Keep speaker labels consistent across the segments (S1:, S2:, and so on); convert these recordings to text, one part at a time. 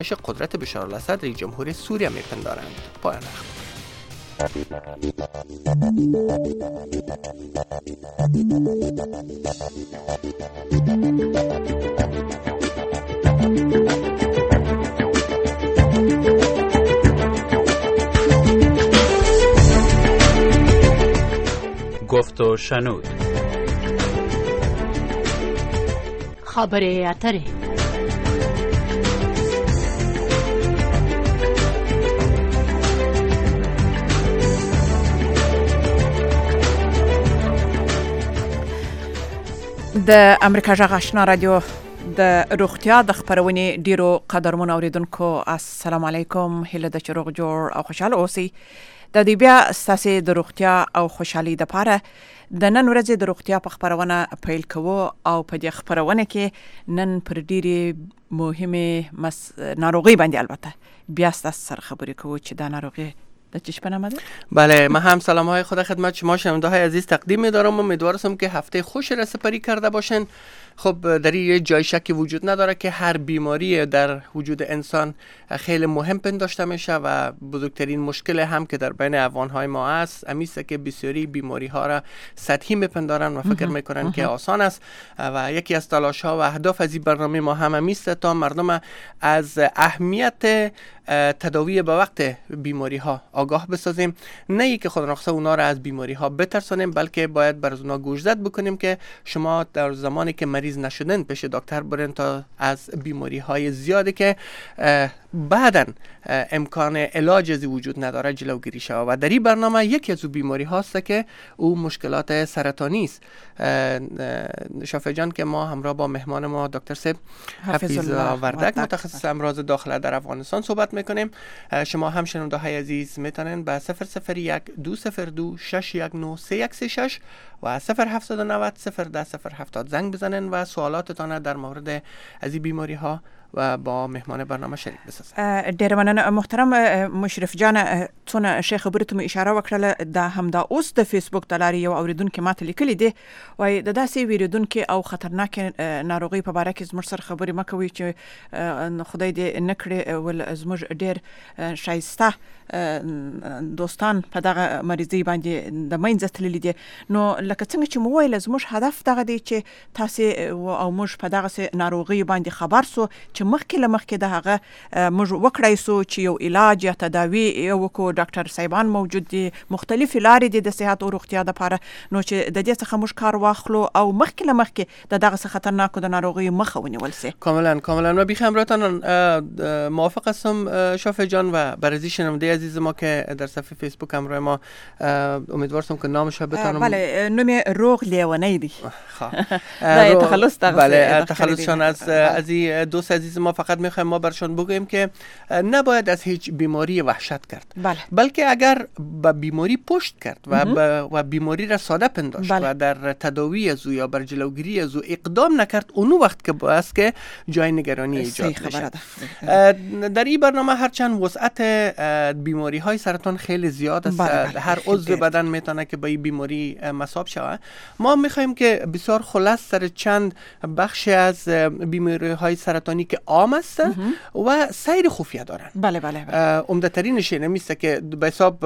S1: قدرت بشار الاسد رئیس جمهور سوریه میپندارند. پایان اخبار.
S2: گفت و شنود.
S3: خبره اتره.
S4: د امریکا غږ آشنا رادیو د روغتیا د خبرونې ډیرو قدرمنو اوریدونکو السلام علیکم. هله د چروغ جوړ او خوشاله اوسئ. د دې بیا ستاسو د روغتیا او خوشحالي د پاره د نن ورځې د روغتیا په خبرونه پیل کوو او په دې خبرونه کې نن پر ډیره مهمه ناروغي باندې البته بیا ستاسو سره خبرې کوو چې دا ناروغي د چیش په نامه ده؟
S1: بله، من هم سلام های خدا خدمت شما شنونده های عزیز تقدیم می‌دارم. امیدوارم که هفته خوش را سپری کرده باشین. خب در این جای شکی وجود نداره که هر بیماری در وجود انسان خیلی مهم پنداشته میشه و بزرگترین مشکل هم که در بین افغان‌های ما است امیسته که بسیاری بیماری ها را سطحی میپندارن و فکر میکنن که آسان است و یکی از تلاش ها و اهداف از این برنامه ما هم امیسته تا مردم از اهمیت تداوی به وقت بیماری ها آگاه بسازیم، نه ای که خود ناخواسته اونا را از بیماری ها بترسانیم، بلکه باید بر اونا گوشزد بکنیم که شما در زمانی که مریض نشدن پیش دکتر برین تا از بیماری های زیادی که بعداً امکان علاج از وجود نداره جلوگیری شود. و در این برنامه یکی از بیماری هاست که او مشکلات سرطانی است. شافعی جان که ما همراه با مهمان ما دکتر صاحب حفیظالله وردک متخصص امراض داخله در افغانستان صحبت میکنیم. شما هم شنونده های عزیز میتونن به 001 202 619 3136 و 0790 010 زنگ بزنن و سوالاتتان در مورد از این بیماری ها و با مهمان برنامه شریک بسازن.
S4: ډیر مننه محترم مشرف جان. څونه شیخ خبرته مو اشاره وکړه د همدا اوس د فیسبوک د لارې یو اوریدونکو ماته لیکلي دي وای د داسې ویریدونکو او خطرناک ناروغي په اړه کې زموږ سره خبرې مکوي چې خدای دې نکړي ول زموږ ډیر شایسته دوستان په دغه مریضي باندې د مینځ تللی دي. نو لکه څنګه چې مو ویل زموږ هدف دغه دی چې تاسو او موږ په دغه ناروغي باندې خبر سو چې مخکې د هغه موږ وکړای سو چې یو علاج یا تداوی یو کو ډاکټر صاحبان موجود دي، مختلف لارې دي د صحت او روغتیا لپاره. نو چې د دې څخه موږ کار واخلو او مخکې د دغه خطرناکو د ناروغي مخه ونیول سي.
S1: کاملا و بیخ همراهتان موافق هستم شافعی جان و برای شنونده عزیز ما که در صفحه فیسبوک همراه ما امیدوارم که نامش رو بتونم.
S4: بله، نام روغ لیونی دی.
S1: تخلص بله، تخلصشان از این دوست عزیز ما فقط میخوایم ما برشان بگوییم که نباید از هیچ بیماری وحشت کرد. بلکه اگر به بیماری پشت کرد و بیماری را ساده پنداشت و در تداوی از او یا بر جلوگیری از او اقدام نکرد، اونو وقت که باعث که جای نگرانی ایجاد میشه. در این برنامه هرچند وسعت بیماری های سرطان خیلی زیاد است، هر عضو بدن میتونه که با این بیماری مصاب شود. ما میخوایم که بسیار خلاص سر چند بخش از بیماری های سرطانی که عام هستن و سیر خفیه دارن.
S4: بله.
S1: عمده ترینش اینه میسته که به حساب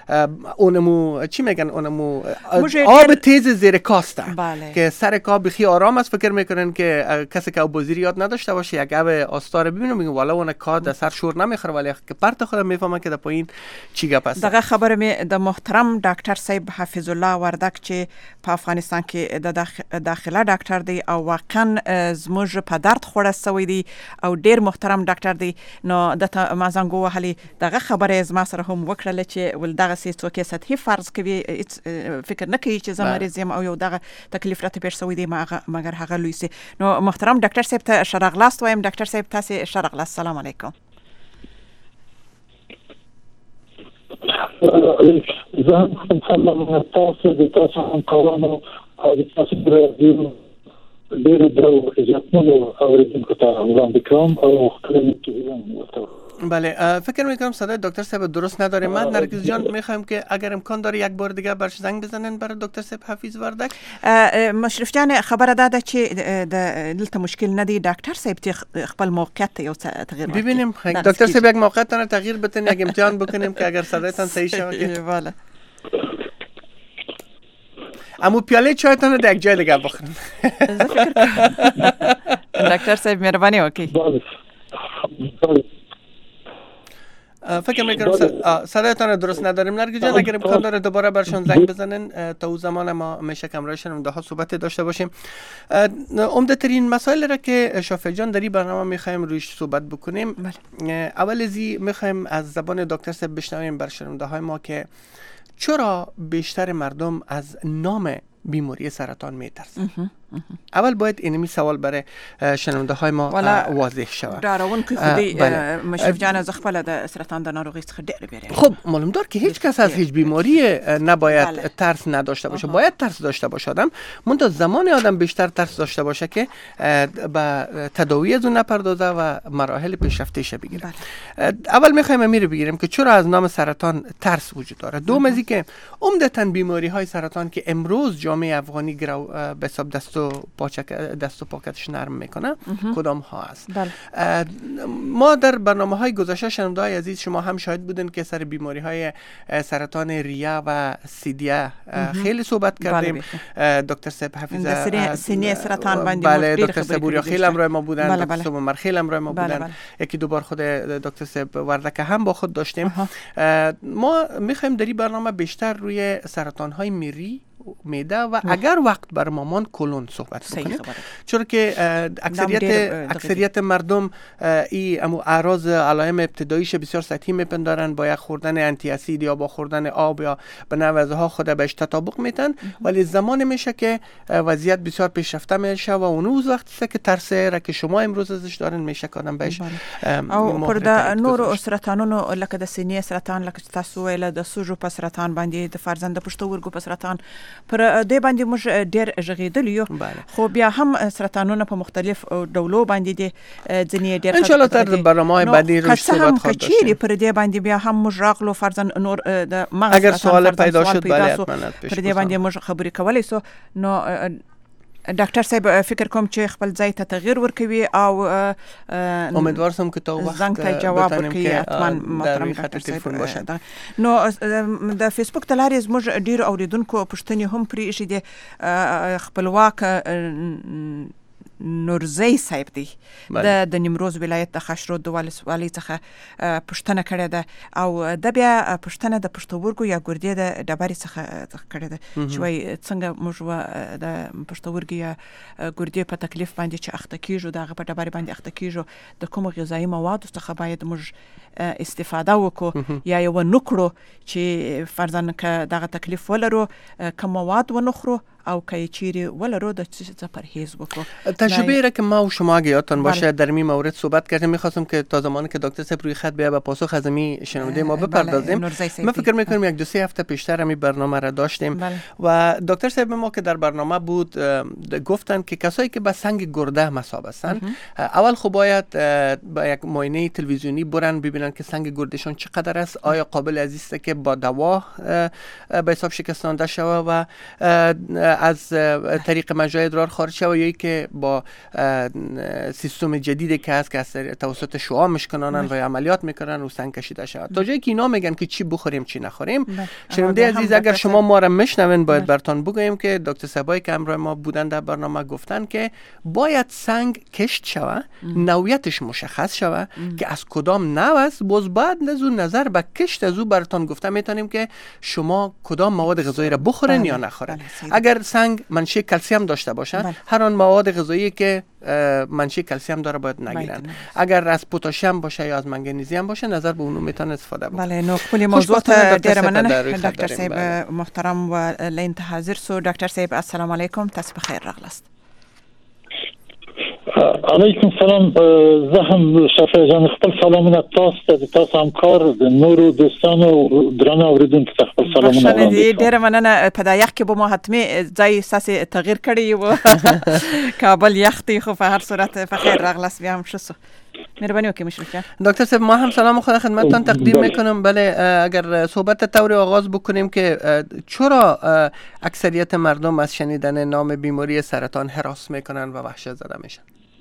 S1: اونمو چی میگن، اونمو آب تیز زیر کاسته که سر کا بخی آرام است. فکر میکنن که کسی که بازی یاد نداشته باشه یک آب آستاره ببینه میگه والا اون کا در سر شور نمیخوره، ولی که پرت خودم میفهمه که در پایین چی گپ است.
S4: دغه خبره می د محترم ډاکټر صاحب حفیظالله وردک چې په افغانستان کې د داخله ډاکټر دی او واقعا زموږ په درد خوړه سوی دی او ډیر محترم ډاکټر دی. نو د مازنګو وهلي دغه خبره زما سره هم وکړه چې ول دغه سي څوک سطحي فرض کوي، فکر نه کوي چې زمریز یم او یو دغه تکلیف راته پیښ سوی دی مګر هغه لوی سي. نو محترم ډاکټر صاحب ته شرغلاست وایم. ډاکټر صاحب تاسو شرغلاست. السلام علیکم.
S5: زه هم سلام تاسو د تاسو هم کارونو او د تاسو د
S2: ډېر درو عزتمنو اوریدونکو ته وړاندې کوم او خپل توضیح.
S1: بله، فکر میکنم صدای دکتر صاحب درست نداره. من نرگس جان میخوایم که اگر امکان داره یک بار دیگه برش زنگ بزنن برای دکتر صاحب حفیظ وردک.
S4: مشرف جان خبر داده چې دلته مشکل ندی دکتر صاحب خپل موقعیت یو تغییر
S1: ببینیم. دکتر صاحب یک موقعیت تان تغییر بتن، یک امتحان بکنیم که اگر صدایتان صحیح شود.
S4: بله.
S1: امو پیاله چایتان در یک جای دیگه بخوریم.
S4: دکتر صاحب مهربانی وکړئ.
S2: بله.
S1: فکر میکنم صدایتان درست نداریم نرگس جان. اگر امکان داره دوباره برشان زنگ بزنن تا اون زمان ما میشه کمرای شنونده ها صحبت داشته باشیم. عمده ترین مسائل را که شافعی جان در این برنامه میخوایم رویش صحبت بکنیم. اول ازی میخوایم از زبان دکتر صاحب بشنویم بر شنونده های ما که چرا بیشتر مردم از نام بیماری سرطان میترسن. اول باید اینمی سوال برای شنونده های ما واضح شود.
S4: دارون که خودی مشرف جان از خپل د سرطان د ناروغی څخه ډیر بیره.
S1: خب معلوم دار که هیچ کس از هیچ بیماری نباید ترس نداشته باشه. باید ترس داشته باشه آدم. منتها زمان آدم بیشتر ترس داشته باشه که به تداوی از اون نپردازه و مراحل پیشرفته‌اش بگیره. اول میخوایم امیر بگیریم که چرا از نام سرطان ترس وجود داره. دوم از که عمدتاً بیماری های سرطان که امروز جامعه افغانی به حساب دست و پاکتش نرم میکنه کدام ها است. ما در برنامه های گذشته شنونده های عزیز شما هم شاهد بودن که سر بیماری های سرطان ریه و سیدیه خیلی صحبت کردیم. دکتر صاحب حفیظ
S4: سینه سرطان باندې
S1: بله دکتر صبوری خیلی هم روی ما بودن. دکتر صاحب عمر خیلی هم روی ما بودن. یکی دو بار خود دکتر صاحب وردک هم با خود داشتیم. ما میخوایم در این برنامه بیشتر روی سرطان های میری میده و اگر وقت بر مامان کلون صحبت بکنیم، چون که اکثریت مردم امو اعراض علائم ابتداییش بسیار سطحی میپندارن. با یک خوردن انتی اسید یا با خوردن آب یا به نوزها خود بهش تطابق میتن، ولی زمان میشه که وضعیت بسیار پیشرفته میشه و اون روز وقتی که ترسه را که شما امروز ازش دارن میشه کردن بهش
S4: او پر د نور سرطانونو لکه د سینې سرطان، لکه تاسو ویل د سوژو په سرطان باندې، د فرزند پښتورګو په سرطان پر دې باندې موږ ډېر ژغېدل یو. خو بیا هم سرطانونه په مختلف ډولو باندې دي. ځینې ډېر
S1: ان شاء الله تر برنامه‌های بعدی روش صحبت خواهد داشت.
S4: چیرې پر دې باندې بیا هم موږ راغلو فرزند نور د مغز
S1: اگر سوال پیدا شد بله حتما
S4: پر دې باندې موږ خبرې کولای سو. نو ډاکټر صاحب فکر کوم چې خپل ځای ته تغییر ورکوي او
S1: امیدوار سم که تا وخت
S4: زنګ ته جواب ورکوي. حتما محترم
S1: ټلیفون باشه.
S4: نو د فیسبوک تلاري زموږ ډیر اوریدونکو پښتني هم پرې شي دي. خپلواک نورزی صاحب دی د نیمروز ولایت د خشرود د ولسوالۍ څخه پښتنه کړې ده او د بیا پښتنه د پښتورګو یا ګردې د ډبرې څخه کړې ده چې وای څنګه موږ د پښتورګو یا ګردې په تکلیف باندې چې اخته کیږو دغه په ډبرې باندې اخته کیږو د کوم غذایی موادو څخه باید موږ استفاده وکړو یا یو نکړو چې فرضاً که دغه تکلیف ولرو کوم مواد ونخورو او که چیری ولرو د چیز پرهیز بکو.
S1: تجربه را که ما و شما اگه یادتان باشه در این مورد صحبت کردیم. میخواستم که تا زمانی که دکتر صاحب روی خط بیا به پاسخ از می شنونده ما بپردازیم. من فکر میکنم یک دو سه هفته پیشتر می برنامه را داشتیم و دکتر صاحب ما که در برنامه بود گفتن که کسایی که به سنگ گرده مصاب هستن اول خب باید با یک معاینه تلویزیونی برن ببینن که سنگ گردشون چقدر است، آیا قابل است که با دوا به حساب شکستانده شوه و از طریق مجرای ادرار خارج شوه یا که با سیستم جدیدی که هست که از توسط شعاع میشکنانن و عملیات میکنن و سنگ کشیده شود. تا جایی که اینا میگن که چی بخوریم چی نخوریم. شنونده عزیز اگر شما ما را میشنون باید براتون بگویم که دکتر صاحبای که همراه ما بودن در برنامه گفتن که باید سنگ کشت شوه، نوعیتش مشخص شوه که از کدام نوع است. باز بعد نظر به کشت از او براتون گفته میتونیم که شما کدام مواد غذایی را بخورین یا نخورین. اگر سنگ منشأ کلسیم داشته باشه هر آن مواد غذایی که منشأ کلسیم داره باید نگیرن. اگر از پتاسیم باشه یا از منگنیزیم باشه نظر به اونو میتونه استفاده بکنه.
S4: بله نو خپل موضوعات ډیر مننه ډاکټر صاحب محترم و لین ته حاضر سو. ډاکټر صاحب السلام علیکم، تاسو بخیر راغلاست.
S2: علیکم سلام. زهم شفیع جان خپل سلامونه تاسو ته تاسو همکار د نورو دوستانو درنه اوریدونکو ته خپل سلامونه
S4: بخښنه دې ډیره مننه. په دا یخ کې به مو حتمي ځای ساسې تغییر کړی و کابل یخ دی خو په هر صورت په خیر راغلاست بیا هم شسو. مهربانی وکړئ مشرف جان.
S1: دکتر صاحب ما هم سلام خدا خدمتتان تقدیم میکنم. بله اگر صحبت طوری آغاز بکنیم که چرا اکثریت مردم از شنیدن نام بیماری سرطان هراس میکنن و وحشت زده میشن؟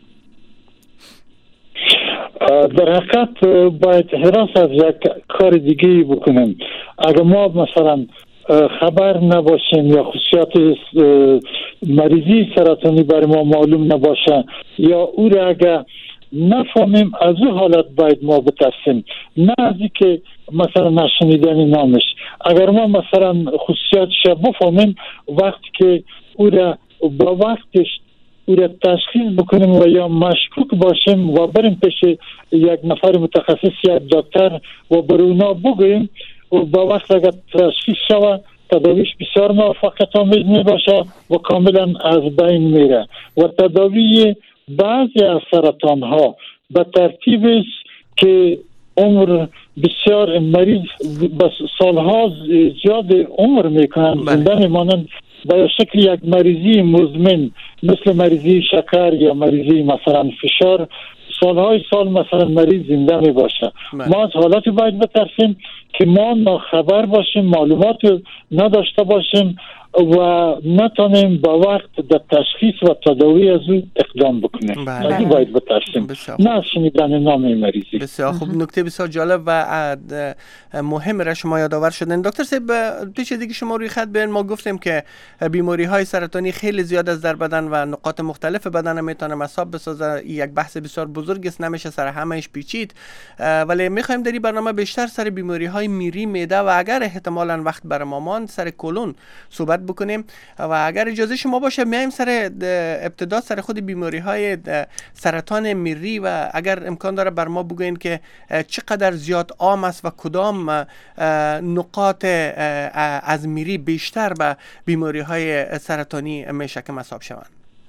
S2: در حقیقت باید هراس از یک کار دیگه بکنیم. اگر ما مثلا خبر نباشیم یا خصوصیات مریضی سرطانی برای ما معلوم نباشه یا او را اگر نفهمیم از او حالت باید ما بترسیم، نه از که مثلا نشنیدن نامش. اگر ما مثلا خصوصیاتش بفهمیم وقتی که او را با وقتش او را تشخیص بکنیم و یا مشکوک باشیم و بریم پیش یک نفر متخصص یا دکتر و بر اونا بگوییم و با وقت اگر تشخیص شود تداویش بسیار موفقیت آمیز می باشه و کاملا از بین میره و تداوی بعضی از سرطان ها به ترتیب است که عمر بسیار مریض بس سالها زیاد عمر میکنن، زنده میمانند به شکل یک مریضی مزمن مثل مریضی شکر یا مریضی مثلا فشار سالهای سال مثلا مریض زنده می باشه. ما از حالتی باید بترسیم که ما ناخبر باشیم، معلومات نداشته باشیم و نتانیم با وقت در تشخیص و تداوی از او اقدام بکنیم. از این باید بترسیم، نه از شنیدن نام مریضی.
S1: بسیار خوب، نکته بسیار جالب و مهم را شما یادآور شدن. دکتر صاحب پیش دیگه شما روی خط بیاین. ما گفتیم که بیماری های سرطانی خیلی زیاد است در بدن و نقاط مختلف بدن میتونه مصاب بسازه. یک بحث بسیار بزرگ است، نمیشه سر همهش پیچید، ولی میخوایم در این برنامه بیشتر سر بیماری های میری، معده و اگر احتمالاً وقت بر ما ماند سر کلون صحبت بکنیم. و اگر اجازه شما باشه میایم سر ابتدا سر خود بیماری های سرطان میری و اگر امکان داره بر ما بگوین که چقدر زیاد عام است و کدام نقاط از میری بیشتر به بیماری های سرطانی میشه که مصاب شوند.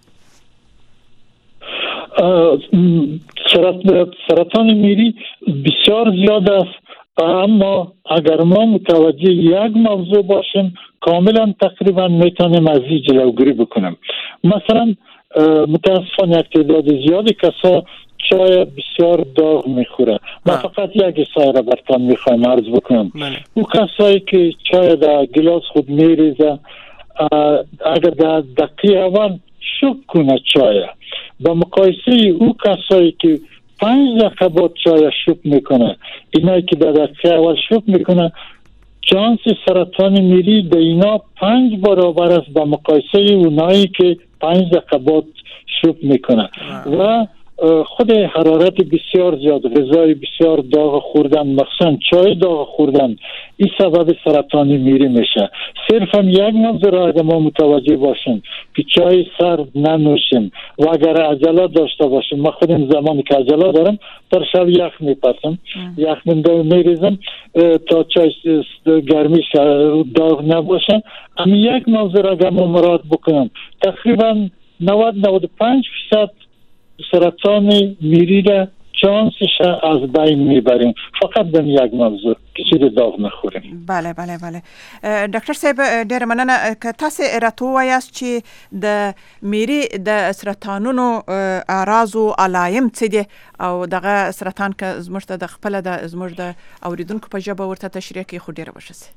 S2: سرطان میری بسیار زیاد است، اما اگر ما متوجه یک موضوع باشیم کاملا تقریبا میتونیم از این جلوگیری بکنیم. مثلا متاسفانه یک تعداد زیادی کسا چای بسیار داغ میخوره. من فقط یک سایره برتان میخوایم عرض بکنم. او کسایی که چای در گلاس خود میریزه اگر در دقیقه اول شک کنه چای با مقایسه او کسایی که 5 دقیقه بعد چای شک میکنه، اینایی که در دقیقه اول شک میکنه شانس سرطان میری در اینا 5 برابر است با مقایسه اونایی که 5 دقیقه بعد شک میکنه. و خود حرارت بسیار زیاد، غذای بسیار داغ خوردن، مخصوصا چای داغ خوردن، این سبب سرطان میری میشه. صرف هم یک موضوع را اگر ما متوجه باشیم که چای سرد ننوشیم و اگر عجله داشته باشیم، من خودم زمانی که عجله دارم در شب یخ میپسم، یخ میریزم تا چای گرمیش داغ نباشه. اما یک موضوع را اگر ما مراعات بکنم تقریبا 90-95% سرطان میری را چانسش از بین میبریم، فقط به یک موضوع که چیز داغ نخوریم.
S4: بله بله بله. ډاکټر صاحب ډېر مننه که تاسو راته وایاست چې د میری د سرطانونو اعراض او علایم څه دي او دغه سرطان که زموږ ته د خپل د زموږ د اوریدونکو په ژبه ورته تشریح کوي خو ډېر وشسي.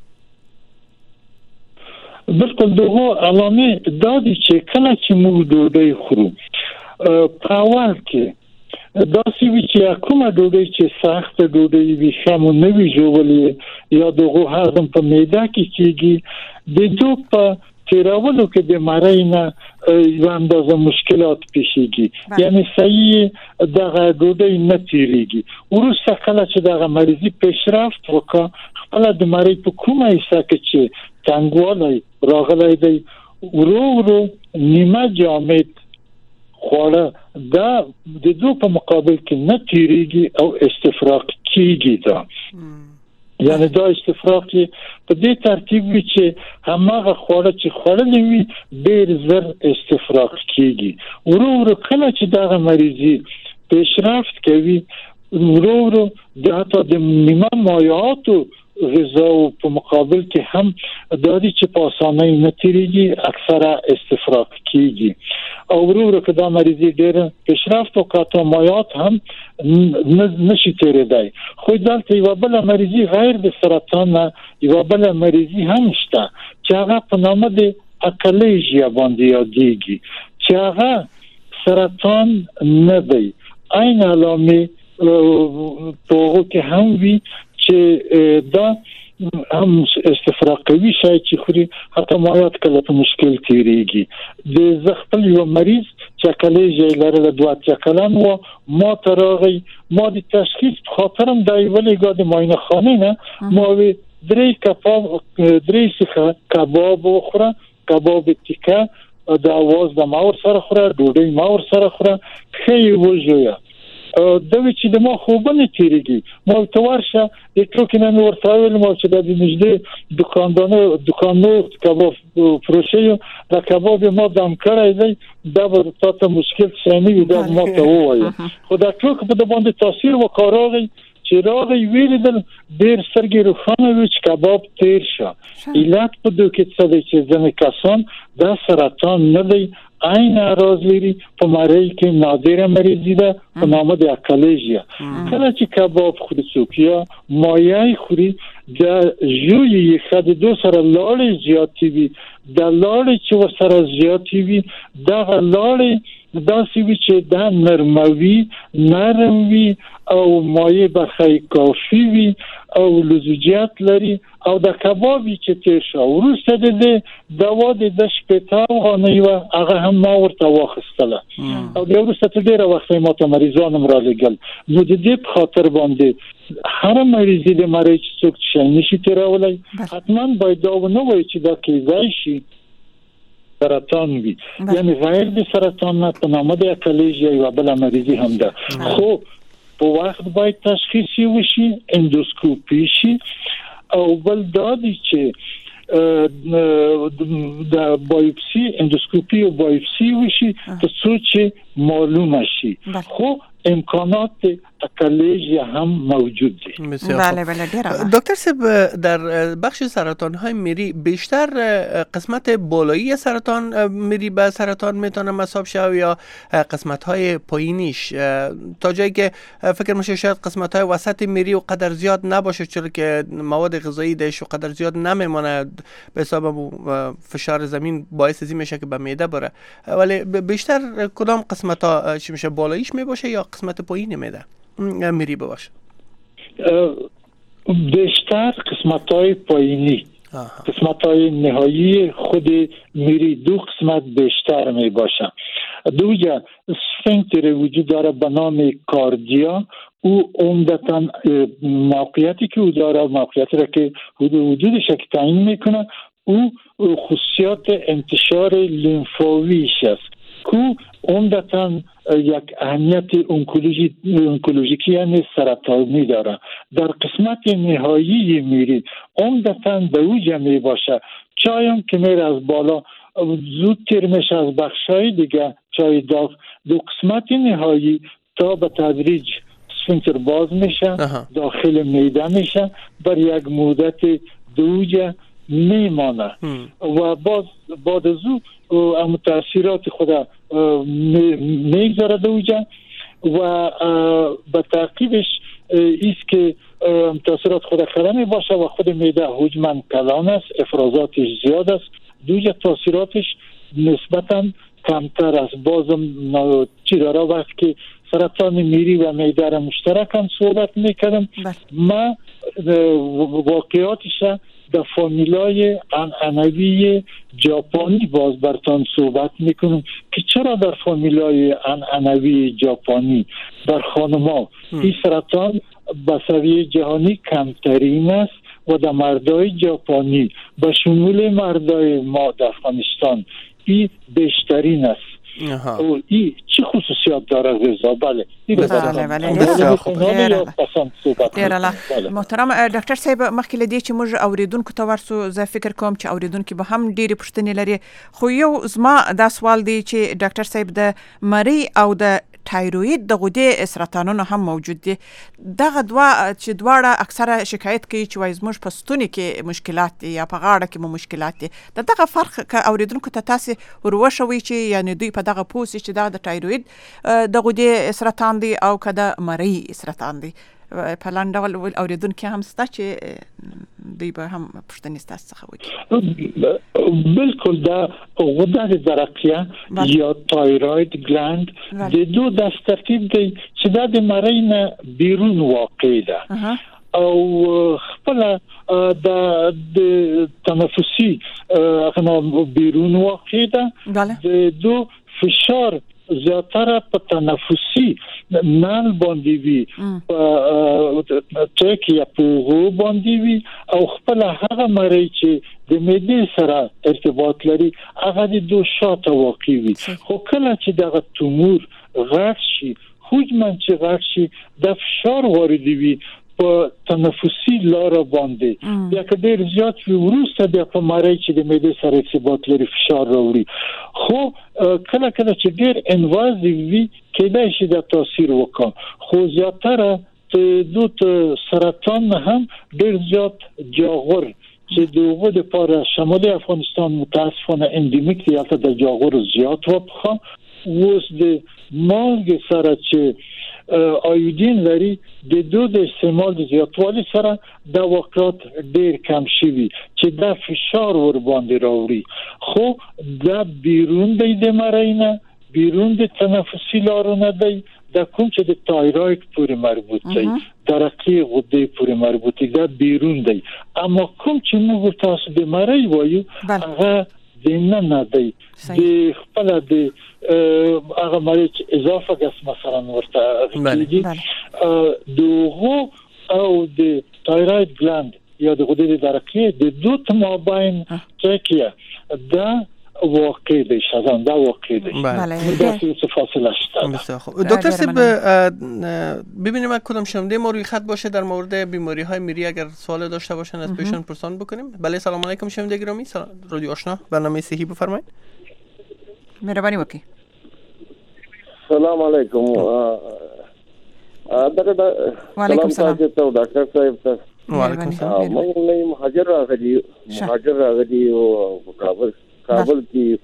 S2: بالکل دغه علامه دادی چې کله چې موږ ډوډۍ خورو په اول کې داسې وي چې کومه ډوډۍ چې سخت ډوډۍ وي شمو نه وي جوړلې یا دغه هضم په معده کې کېږي د دو په تیرولو کې بیماری نه یو اندازه مشکلات پیشیږي، یعنی صحیح دغه ډوډۍ نه تیریږي. وروسته کله چې دغه مریضي پیشرفت وکړه خپل د مریض په کومه حصه کې چې تنګوالی راغلی دی ورو نیمه جامد خواړه د دو په مقابل کې نه تیریږي او استفراغ کیږي. دا یعنی دا استفراقی په دې ترتیب وي چې هماغه خواړه چې خوړلې وي ډېر زر استفراق کیږي. ورو کله چې دغه مریضي پیشرفت کوي ورو د حتی د نیمه مایعاتو غذا په مقابل کې هم دادی چې په اسانۍ نه تیریږي اکثره استفراق کیږي. او ورو که دا مریضي ډېر پیشرفت وکړي مایعات هم نشي تیریدای. خو دلته یو بل مریضي غیر د سرطان یو بل مریضي هم شته چې هغه په نامه د اکلیژیا باندې یادېږي چې هغه سرطان نه دی. عین علامه په کې هم وی چې دا هم استفراقوي شای چې خوري حتی مایعات کله په مشکل تیریږي. د زخپل یو مریض چې کلیجه لرله 2 کلن و ما تراغی ما د تشخیص خاطرم د ویلې ګاد ماینه خانه نه ما وی 3 سیخه کباب خوره کباب تیکه د आवाज د ماور سره خوره ډوډۍ ماور سره خوره خې وژویا دوی چې د ما خوبونه تیریږي ما تو ورشه د ټوکینه نور تاول ما چې د نږدې دکانونو کباب فروشي د کباب ما دم کړی دی دا به تاسو مشکل ثاني دا ما ته وایي خو دا ټوک په د باندې تاثیر وکړي چې راغی ویل ډیر سرګي روخانه وچ کباب تیر شه علت په دوه کې څه دی چې ځنې کسان دا سرطان نه دی عین اعراض لري په مری کې نادره مریضی ده په نامه د اکلیژیا. کله چې کباب خوري څوکیا مایع خوري د جوی خد دو سره لاړې زیاتی وي د لاړې چې ور سره زیاتی وي دا لاړې دا سی وی چې دا نرم وي او مایع برخه کافی وي او لزوجیت لري او د کبابي چې تیر شو ورسته د دوا د شپته غنیوه هغه هم ما ورته واخستله او د ورسته ډیره وخت ما ته مریضان را لګل نو د دې په خاطر باندې هر مریض د مریض څوک شي نشي تیرولای حتما باید دا نه وای چې دا کیږي شي سرطان وي یعنی غیر د سرطان نه په نامه د اکلیژیا یو بل مریضي هم ده خو په وخت باید تشخیص وشي اندوسکوپي شي او بل دا دي چې د بایوپسي اندوسکوپي او بایوپسي وشي ته څه معلومه شي خو امکانات اکلیژیا هم موجود دي.
S4: بله بله
S1: دکتر صاحب در بخش سرطان های میری بیشتر قسمت بالایی سرطان میری به سرطان میتونه مصاب شه یا قسمت های پایینیش تا جایی که فکر میشه شاید قسمت های وسط میری و قدر زیاد نباشه چون که مواد غذایی دهش و قدر زیاد نمیمونه به حساب فشار زمین باعث ازی میشه که به معده بره ولی بیشتر کدام قسمت ها چی میشه بالاییش میباشه یا قسمت پایین میده میری باشه
S2: بیشتر قسمت‌های پایینی قسمت‌های نهایی خود میری دو قسمت بیشتر می باشه دوجا سفنکتر وجود داره به نام کاردیا او عمدتاً موقعیتی که او داره موقعیتی را که وجودش که تعیین میکنه او خصوصیات انتشار لیمفاویش است که عمدتاً یک اهمیت اونکولوژیکی یعنی سرطانی داره. در قسمت نهایی میری عمدتاً به اوج می باشه چایم که میره از بالا زود تیر میشه از بخشای دیگه چای داغ دو قسمت نهایی تا به تدریج سفنکتر باز میشه داخل معده میشه بر یک مدت دوجه میمانه و باز بعد از او تاثیرات خدا میگذاره دوجه و به تعقیبش ایست که تاثیرات خدا کلان باشه و خود معده حجماً کلان است افرازاتش زیاد است دوجه تاثیراتش نسبتاً کمتر است بازم چی داره وقت که سرطان میری و معده را مشترکاً صحبت میکردم ما واقعاتش در فامیلای عنعنوی ژاپنی باز برتان صحبت میکنم که چرا در فامیلای عنعنوی ژاپنی در خانم‌ها این سرطان به سویه جهانی کمترین است و در مردای ژاپنی به شمول مردای ما در افغانستان این بیشترین است او این چه خصوصیات داره غذا؟ بله
S4: محترم ډاکټر صاحب مخکې لدی چې موږ اوریدونکو ته ورسو زه فکر کوم چې اوریدونکو به هم ډېری پوښتنې لري خو یو زما دا سوال دی چې ډاکټر صاحب د مری او د تایروید د غدې سرطانونه هم موجود دي دغه چې دواړه اکثره شکایت کوي چې وایي زموږ په ستوني کې مشکلات دي یا په غاړه کې مو مشکلات دي دغه فرق که اوریدونکو ته تاسو وروښوي چې یعنی دوی په دغه پوسې چې دا د تایروید د غدې سرطان دی او که د مری سرطان دی په لاندې ډول اوریدونکو هم ستا چې دوی به هم پوښتنې ستاسو څخه وکړي
S2: بالکل دا غده درقیه یا تایروید گلند د دو د ترکیب دی چې دا د مری نه بیرون واقع ده او خپل د تنفسي هغه بیرون واقع ده د دو فشار زیاتره په تنفسي نال باندې وي ترکیه په باندې وي او خپل هغه مری چې د معدې سره ارتباط لري هغه د دو شاته واقع وي خو کله چې دغه تومور غټ شي حجماً چې غټ شي د فشار واردوي په تنفسي لار باندې بیا که ډیر زیات وي وروسته بیا په مری چې د معدې سره ارتباط لري فشار راوړي خو کله کله چې ډیر انوازیو وي کېدای شي د تاثیر وکړي خو زیاتره د سرطان هم ډیر زیات جاغور چې دغه د پاره شمالي افغانستان متاسفانه اندیمیک دی البته د جاغور زیات وبخه وس د مالګ سره چې آیودین لري د دو د استعمال د زیاتوالي سره د واقعات ډیر کم شوي چې د فشار ور باندې راوړي خو د بیرون د مرینه بیرون د تنفسي لارونه دی د کوم چې د تایروید پورې مربوط دی درقی غده پورې مربوط دی د بیرون دی اما کوم چې موږ تاسو د مری وایو هغه دینه دی د خپل د هغه مری اضافه ګس مثلا ورته دي دغه او د تایروید گلند یا د غده درقی د دوت مابین تکیه دا واقع دی شازان دا واقع دی دا څه فاصله شته
S1: دکتر صاحب ببینیم کدام شنونده ما روی خط باشه در مورد بیماری های میری اگر سوال داشته باشن از پیشون پرسان بکنیم. بله سلام علیکم شنونده گرامی رادیو آشنا برنامه صحی بفرمایید.
S4: مهربانی وکړئ.
S5: سلام علیکم.
S4: وعلیکم سلام
S5: ډاکټر صاحب ته
S1: وعلیکم سلام.
S5: موږ مهاجر راغلي او کابل کې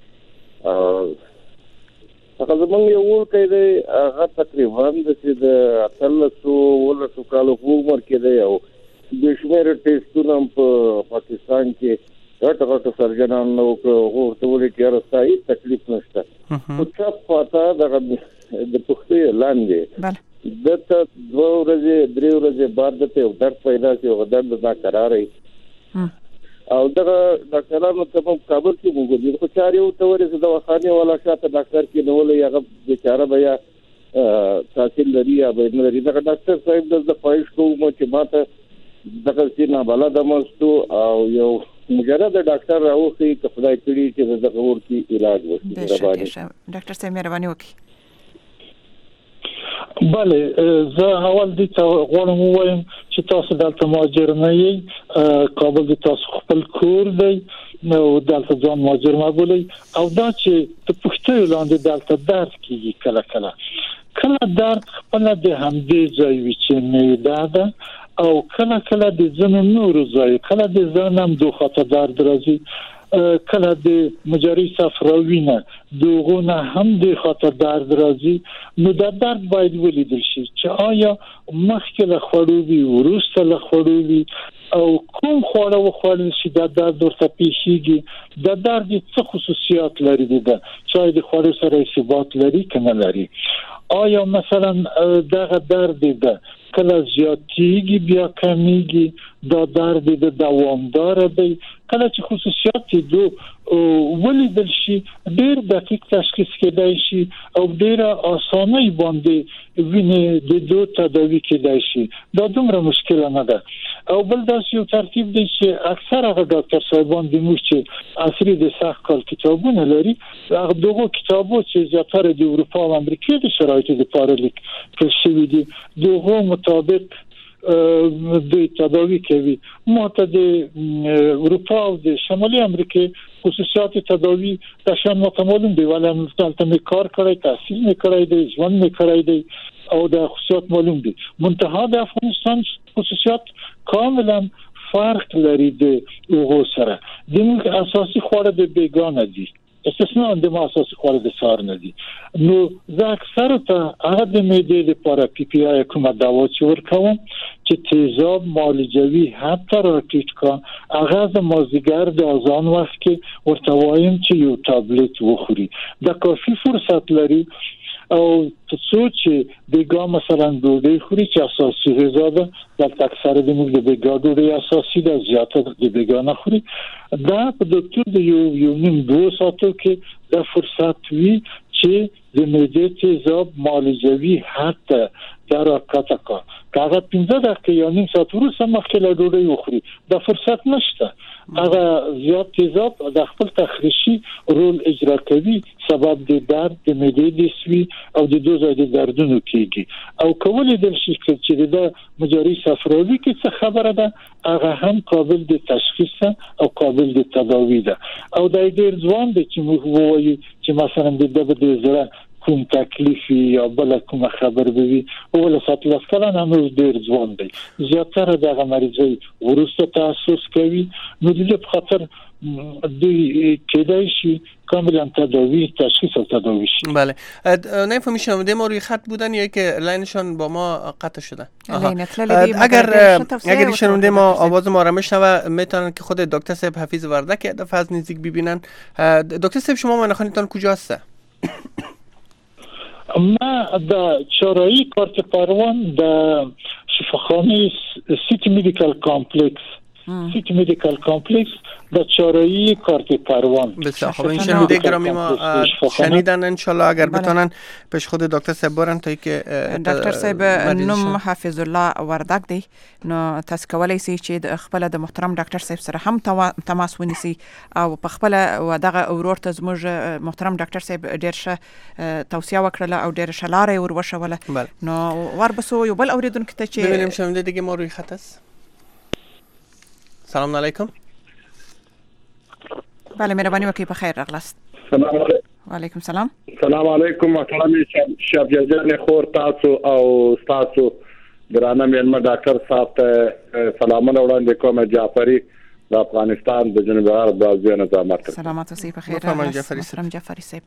S5: هغه زمونږ یو ورته دی هغه تقریبا د اتلسو ولسو کالو عمر کې دی او د شمیر ټیسټونه په پاکستان کې غټ سرجنان نو ورته ولې کې راځي تکلیف نشته او څه پاته د پختې لاندې دته 2 ورځې 3 ورځې بعد ته درد پیدا شي او درد دا قراري او دغه ډاکټرانو ته په کابل کې موجود دي خو چاري او تورې د وخاني ولا شاته ډاکټر کې نو له هغه بیچاره بیا تحصیل لري یا به نه لري دغه ډاکټر صاحب د فایش کوم چې ماته دغه سینا بلد مستو او یو مجرد ډاکټر راوخی کفلای کړی چې دغه ورتي علاج وکړي.
S4: ډاکټر صاحب مهرباني وکړئ.
S2: بله زه اول دې ته غواړم ووایم چې تاسو دلته مهاجر نه یې کابل د تاسو خپل کور دی نو دلته ځان مهاجر ما بولئ او دا چې په پښتو لاندې دلته درد کیږي کله درد خپل د همدې ځای وي چې معده ده او کله د ځینو نورو ځای کله د ځانم دوه خاطر درد راځي کله د مجری صفراوینه دوغونه هم د خاطر درد راځي نو دا درد باید ولیدل شي چې آیا مخکې له خوړو وروسته له خوړو او کوم خواړه وخوړل شي دا درد ورته پیښیږي دا درد څه خصوصیات لري ده چې د خوړو سره ارتباط لري کنه لري آیا مثلا دغه درد ده کله زیاتیږي بیا کمیږي دا درد د دوامدار دی کله چې خصوصیات دو ولیدل شي ډیر دقیق تشخیص کېدای شي او ډیر اسانه باندې وینې د دو تداوی کېدای شي دا دومره مشکل نه ده او بل داسې یو ترتیب دی چې اکثر هغه ډاکټر صاحبان د موږ چې عصري د سخت کال کتابونه لري هغه دغه کتابو چې زیاتره د اروپا او امریکا د شرایطو لپاره لیکل شوي دي دغه مطابق د تداوی کوي ماته د اروپا او د شمالي امریکا خصوصیات تداوی د شان معلوم دی ولې دلته می کار کړی تحصیل می کړی دی ژوند می کړی دی او د خصوصیات معلوم دي منتها د افغانستان خصوصیات کاملا فرق لري د هغه سره د اساسي خواړه د بیگانه دي استثناء د اساسي خواړه د سار نه دي نو زه اکثر ته هغه د معدې لپاره پی پی آی کومه دوا چې ورکوم چې تیزاب معالجوي حتی راټیټ کا هغه د مازیګر د اذان وخت کې ورته وایم چې یو ټابلیټ وخوري د کافي فرصت لري او څو چې بیګا مثلا ډوډۍ خوري چې اساسي غذا ده د اکثر د موږ د بیګا ډوډۍ اساسي ده زیاته د بیګا نه خوري دا په ډاکټر د یو نیم 2 ساعتو کې د فرصت وی چې د معدې تیزاب معالجوي حتی در راکته کا هغه 15 دقیقې یا نیم ساعت وروسته مخکې له ډوډۍ وخوري دا فرصت نشته هغه زیات تیزاب د خپل تخریشي رول اجرا کوي سبب د درد د معدې د سوي او د دوزه د دردونو کیږي او کولې د شي چې د مجاري صفراوي کې څه خبره ده هغه هم قابل د تشخیص او قابل د تداوی ده او د ډیر ځوان د چې موږ وایو چې مثلا د زړه کوم تکلیف یا بل کوم خبر به او له ساتل کلن هم ډیر ځوان دی زیاتره دغه مریضي ورسته تاسو کوي نو د دې په خاطر دوی کېدای شي کاملا تداوی تشخیص و تداوی شي.
S1: بله نفهمیشم ده ما روی خط بودن یا که لاینشان با ما قطع شده اگر شنونده ما آواز ما را میشنوه میتونن که خود دکتر صاحب حفیظ وردک دفعه از نزدیک ببینن دکتر صاحب شما منخانیتان کجاست؟
S2: ما د چارایی کارت پروان د شفاخانه سیتی میدیکال کامپلکس د چارایی کارت پروان.
S1: بسیار خوب این شنونده گرامی ما شنیدن انشالله اگر بتونن پیش خود دکتر صاحب برن تا که
S4: دکتر صاحب نوم حافظ الله وردک دی نو تاسو کولای شئ چې خپل د محترم ډاکټر صاحب سره هم تماس ونیسئ او په خپل ودغه اورور ته زموږ محترم ډاکټر صاحب ډیر ښه توصیه وکړه او ډیر ښه لارې وروښوله نو وربسو یو بل اوریدونکو ته چې
S1: ببینیم شنونده دیگه ما روی خط است. سلام علیکم.
S4: بله مهرباني وکړئ په خیر راغلاست.
S5: سلام علیکم.
S4: وعلیکم سلام.
S5: سلام علیکم محترم شفیع جان خور تاسو او تاسو درانه مېلمه ډاکټر صاحب ته سلامونه وړاندې کوم جعفری د افغانستان د جنوب غرب د نظامت.
S4: سلامات اوسئ په خیر راغلاست محترم جعفری صاحب.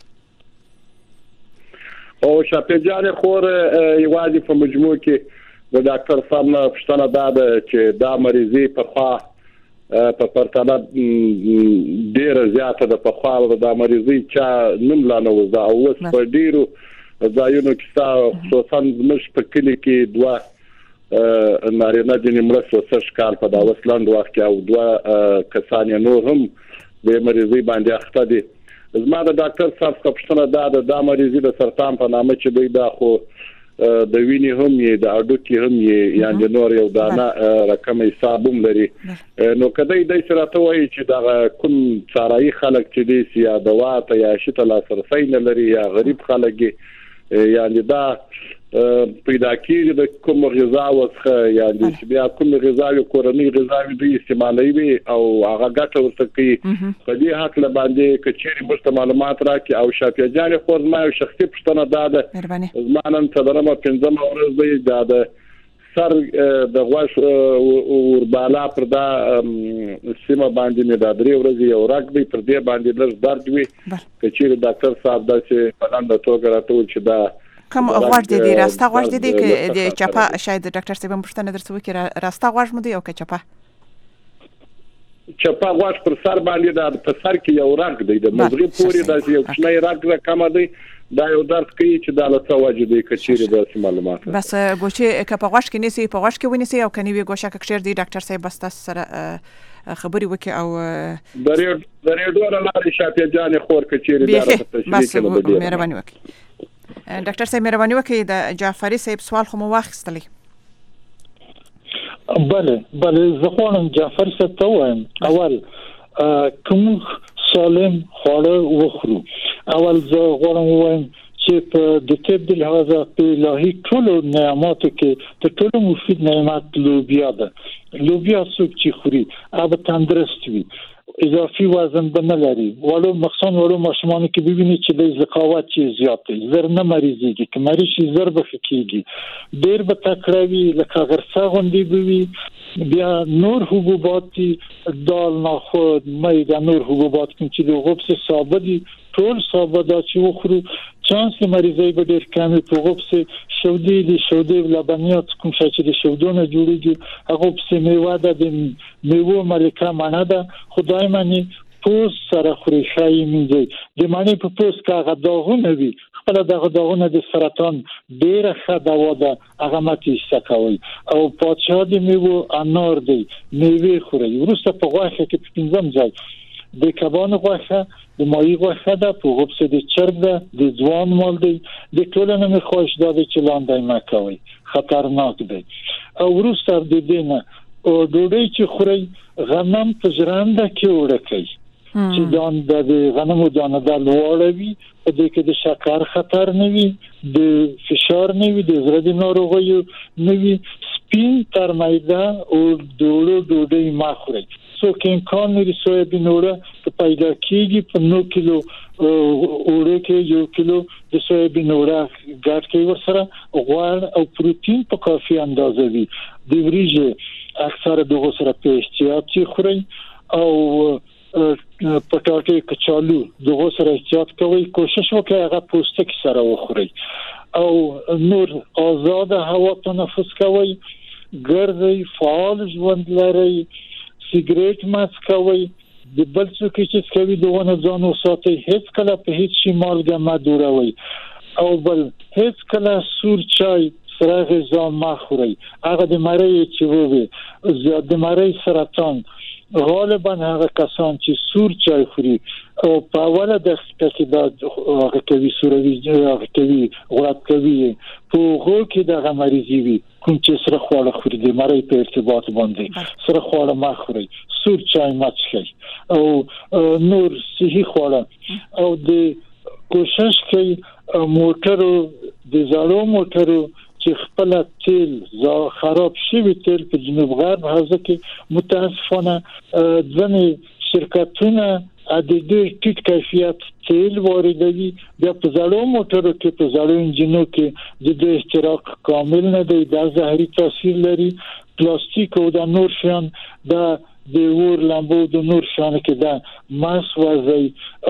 S5: او شفیع جان خور یوازې په مجموع کې د ډاکټر صاحب نه پوښتنه ده چې دا مریضي په خوا په پرتله ډیر زیاته د په خوا د مریضي چا نوم لا نه وځه او اوس په ډیرو ځایونو کې خصوصا مش په کلی کې دوه نارینه د نیمړه سوسش کال په دا وسلند وخت او دوه کسان نور هم د مریضي باندې اخته دي. زما د ډاکټر صاحب پوښتنه ده د مریضي د سرطان په نامه چې دوی دا خو د وینې هم یې د اډوکي هم یې یعنی نور یو دانه رقم حساب هم لري نو کله دای سره ته وایي چې دا کوم څارای خلک چې دي سیا دوا ته یا شته لا سرسای نه لري یا غریب خلک یعنی دا پیدا کیږي د کوم غذا وسخه یعنی بیا کوم غذا یو کورنۍ غذا دوی استعمالوي او هغه ګټه ورته کوي په دې حق له باندې کچېری مست معلومات راکړي او شافعي جان خو ما یو شخصي پښتنه ده زمانن تدرمه پنځم ورځ دی د سر د غواش ور بالا پر دا سیمه باندې نه د درې ورځې یو راک دی پر دې باندې لږ درد وي کچېری ډاکټر صاحب داسې پلان د توګه راټول چې دا
S4: کوم غواړ دي راسته غواړ دي چې چپا شاید ډاکټر صاحب پښتنه درته وکړي راسته غواړ مو دی او که چپا
S5: غواړ پر سر باندې د په سر کې یو راک دی د مزغې پورې د یو شنه راک کم دی دا یو درد کوي چې دا له څه وجه دی کچېری د معلومات
S4: بس ګوشي که په غواش کې نسی په غواش کې ونیسي او کني وی ګوشه کښر دی ډاکټر صاحب بس تاسو سره خبري وکي او
S5: درې ډول لارې شافعي جان خور کچېری دا
S4: بس مهرباني وکي ډاکټر صاحب مهرباني وکړئ د جعفری صاحب سوال خو مو واخیستلی
S2: بله زه غواړم جعفر صاحب ته وایم اول کوم سالم خواړه وخورو. اول زه غواړم وایم چې په د طب د لحاظ په الهي ټولو نعمتو کې ته ټولو مفید نعمت لوبیا ده. لوبیا څوک چې خوري هغه تندرست وي، اضافي وزن به نه لري. مخصوصا ماشومان کې ببیني چې د ذکاوت چې زیات دی، زر نه مریضيږي، که مریض شي زر به کېږي، ډېر به تکړوي، لکه غرسه غوندې به وي. بیا نور حبوبات دال نخود مې د نور حبوبات کوم چې د غوبس ثابت دي ټول ثابت دا چې وخورو چانس مریضي به ډېر کم په غوبس شودي دي، شودي لبنیات کوم چې د شودونو جوړیږي هغه په میوه د میوه ملکه معنا ده. خدای مني پوس سره خوري شای مینځي د معنی په پوس کې هغه داغونه وي، خپل دغه داغونه د سرطان ډیره ښه دوا ده، هغه ماتي سکوي. او پاتشاه د میوه انار دی، میوه خوري. ورسته په غوښه کې په پنځم ځای د کبان غوښه، د ماهی غوښه ده، په غوبس د چرګ ده، د ځوان مال دی. د ټولنه مې خواهش داده چې لاندې مکوي، خطرناک دی. او ورسته د دینه او ډوډۍ چې خوري غنم په ژرنده کې وړکي چې دان د غنمو دانه د لوړوي، په دې کې د شکر خطر نه وي، د فشار نه وي، د زړه د ناروغیو نه وي. سپین تر میده او ډوډۍ مخوري. څوک امکان لري سویابین اوړه پیدا کیږي په 9 کیلو اوړه کې 1 کیلو د سویابین اوړه ګډ کې ورسره غوړ او پروتین په کافي اندازه وي. د وریجې اکثر دغه سره په احتیاط خوري. او پټاټې کچالو دغه سره احتیاط کوي، کوشش وکړئ هغه پوستکی سره وخورئ. او نور آزاد هوا تنفس کوي، ګرځئ، فعال ژوند لرئ، سیګریټ مس کوي، د بل څوک چې کوي دغه ځان وساتئ، هیڅ کله په هیڅ شي مالګه مه دوروئ. او بل هیڅ کله سور چای سره غذا مه خورئ. هغه د مری چې وي زیات د مری سرطان غالبا هغه کسان چې سور چای خوري او په اوله دقیقه کې دا هغه کوي سوروي هغه کوي غلط کوي په هغه کې د مریضي وي. کوم چې سره خواړه خوري د مری په ارتباط باندې سره خواړه ما خوري، سور چای ما څښي او نور صحي خواړه. او د کوشش کوي موټرو د زړو موټرو چې خپل تیل خراب شوی تیل په جنوب غرب حوزه کې متاسفانه ځینې شرکتونه د دې ټیټ کیفیت تیل واردوي. بیا په زړو موټرو کې په زړو انجینو کې د دې احتراق کامل نه دی، دا زهري تاثیر لري. پلاستیک او د نور شیان د ور لامبو د نور شیان کې دا ماس وځي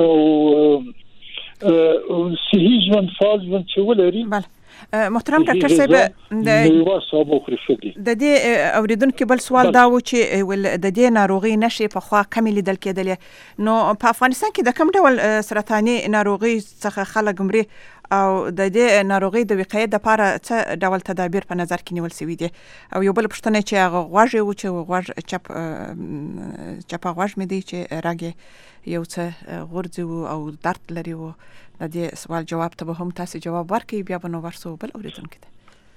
S2: او صحي ژوند فعال ژوند چې ولري.
S4: محترم ډاکټر صاحب د دې اوریدونکو بل سوال دا و چې ول د دې ناروغي نشي په خوا کم لیدل کېدل، نو په افغانستان کې د کوم ډول سرطاني ناروغي څخه خلک مري او د دې ناروغي د وقایې لپاره څه ډول تدابیر په نظر کې نیول شوي دي؟ او یو بل پوښتنه چې هغه غوږ و چې غوږ چپ غوږ مې دی چې راګي یو څه غورځي او درد لري و د دې سوال جواب ته به هم تاسو جواب ورکړئ، بیا به نو ورسو بل اوریدونکو ته.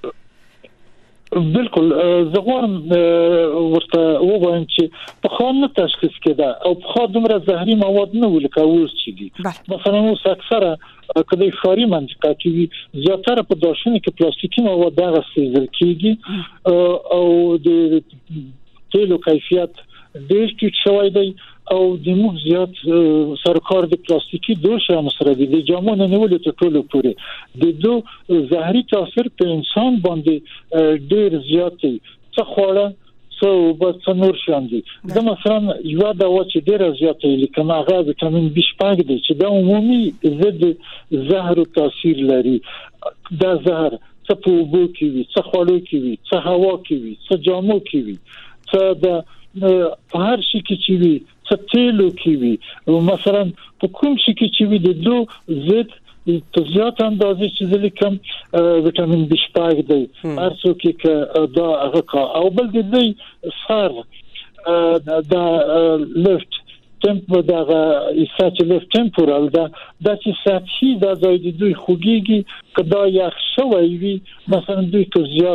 S2: بالکل زه غواړم ورته ووایم چې په خانه تشخیص کېده او په خا دومره زهري مواد نه ول کاوز چې دي. مثلا اوس اکثره کله ښاري منطقه کې وي زیاتره په داشونه کې پلاستیکي مواد دغه سیزل کېږي او د تیلو کیفیت ډېر ټیټ شوی دی او د موږ زیات سرکار د پلاستیکي دوشه مسره د جامو نه نیولې ته ټولو پورې د دو زهري تاثیر په انسان باندې ډېر زیات دی. څه خوړه څه وبڅ نور شان دي. دا مثلا یو دا و چې ډېر زیات دی لکه هغه وټامین B6 دی چې دا عمومي ضد زهر تاثیر لري. دا زهر څه په وبو کې وي، څه خوړو کې وي، څه هوا کې وي، څه جامو کې وي، څه د هر شي کې چې وي، څه تیلو کې وي. مثلا په کوم شي کې چې وي د دو ضد په زیات اندازې چې لیکم وټامین B6 دی هر څو کې دا هغه او بل د دې سر دا لفت تمپو دا ایستاچ ټمپورال دا چې ساتي دا د دوی خوګيږي کدا یخ شوی وي مثلا دوی که زیات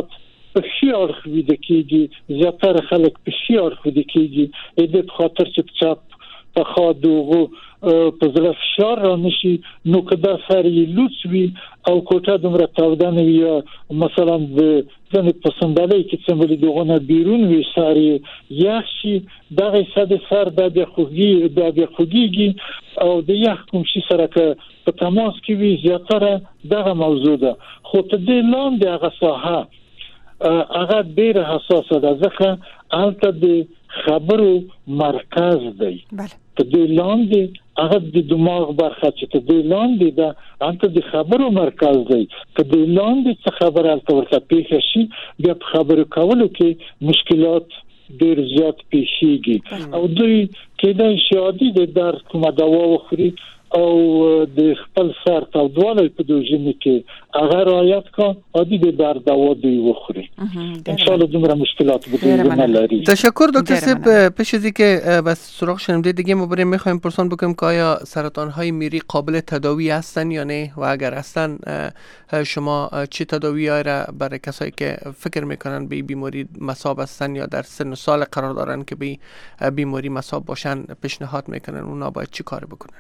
S2: په خیال خویده کېږي، زیاتره خلک په خیال خویده کېږي د خاطر چې چپ په خادوغو په زړه فشار را نشي، نو که دا سر یې لوڅ وي او کوټه دومره توده نه وي، یا مثلا د ځنې په صندلۍ کې څملي دغونه بیرون وي سر یې یخ شي، دغه صد سر بیا خوږیږي او د یخ کوم شي سره که په تماس کې وي زیاتره دغه موضوع ده. خو ته دې لاندې هغه ساحه هغه ډېره حساسه ده، ځکه هلته د خبرو مرکز دی. ته دې لاندې هغه د دماغ برخه چې ته دې لاندې ده هلته د خبرو مرکز دی. که دې لاندې څه خبره هلته ورته پیښه شي، بیا په خبرو کولو کې مشکلات ډېر زیات پیښیږي او دوی کېدای شي عادي د درد کومه دوا وخوري او د خپل سر تودوالی په دوژنې کې هغه رعایت کن، عادی د درد دوا دوی وخوری. انشاءالله دومره مشکلات بدون نلاری.
S1: تشکر دکتر صاحب. پیش از اینکه بس سراغ شنونده دیگه ما بریم میخوایم پرسان بکنیم که آیا سرطان های میری قابل تداوی هستن یا نه، و اگر هستن شما چه تداوی های را برای کسایی که فکر میکنن به بیماری مصاب هستن یا در سن و سال قرار دارن که به بیماری مصاب باشن پیشنهاد میکنن، اونا باید چی کار بکنن؟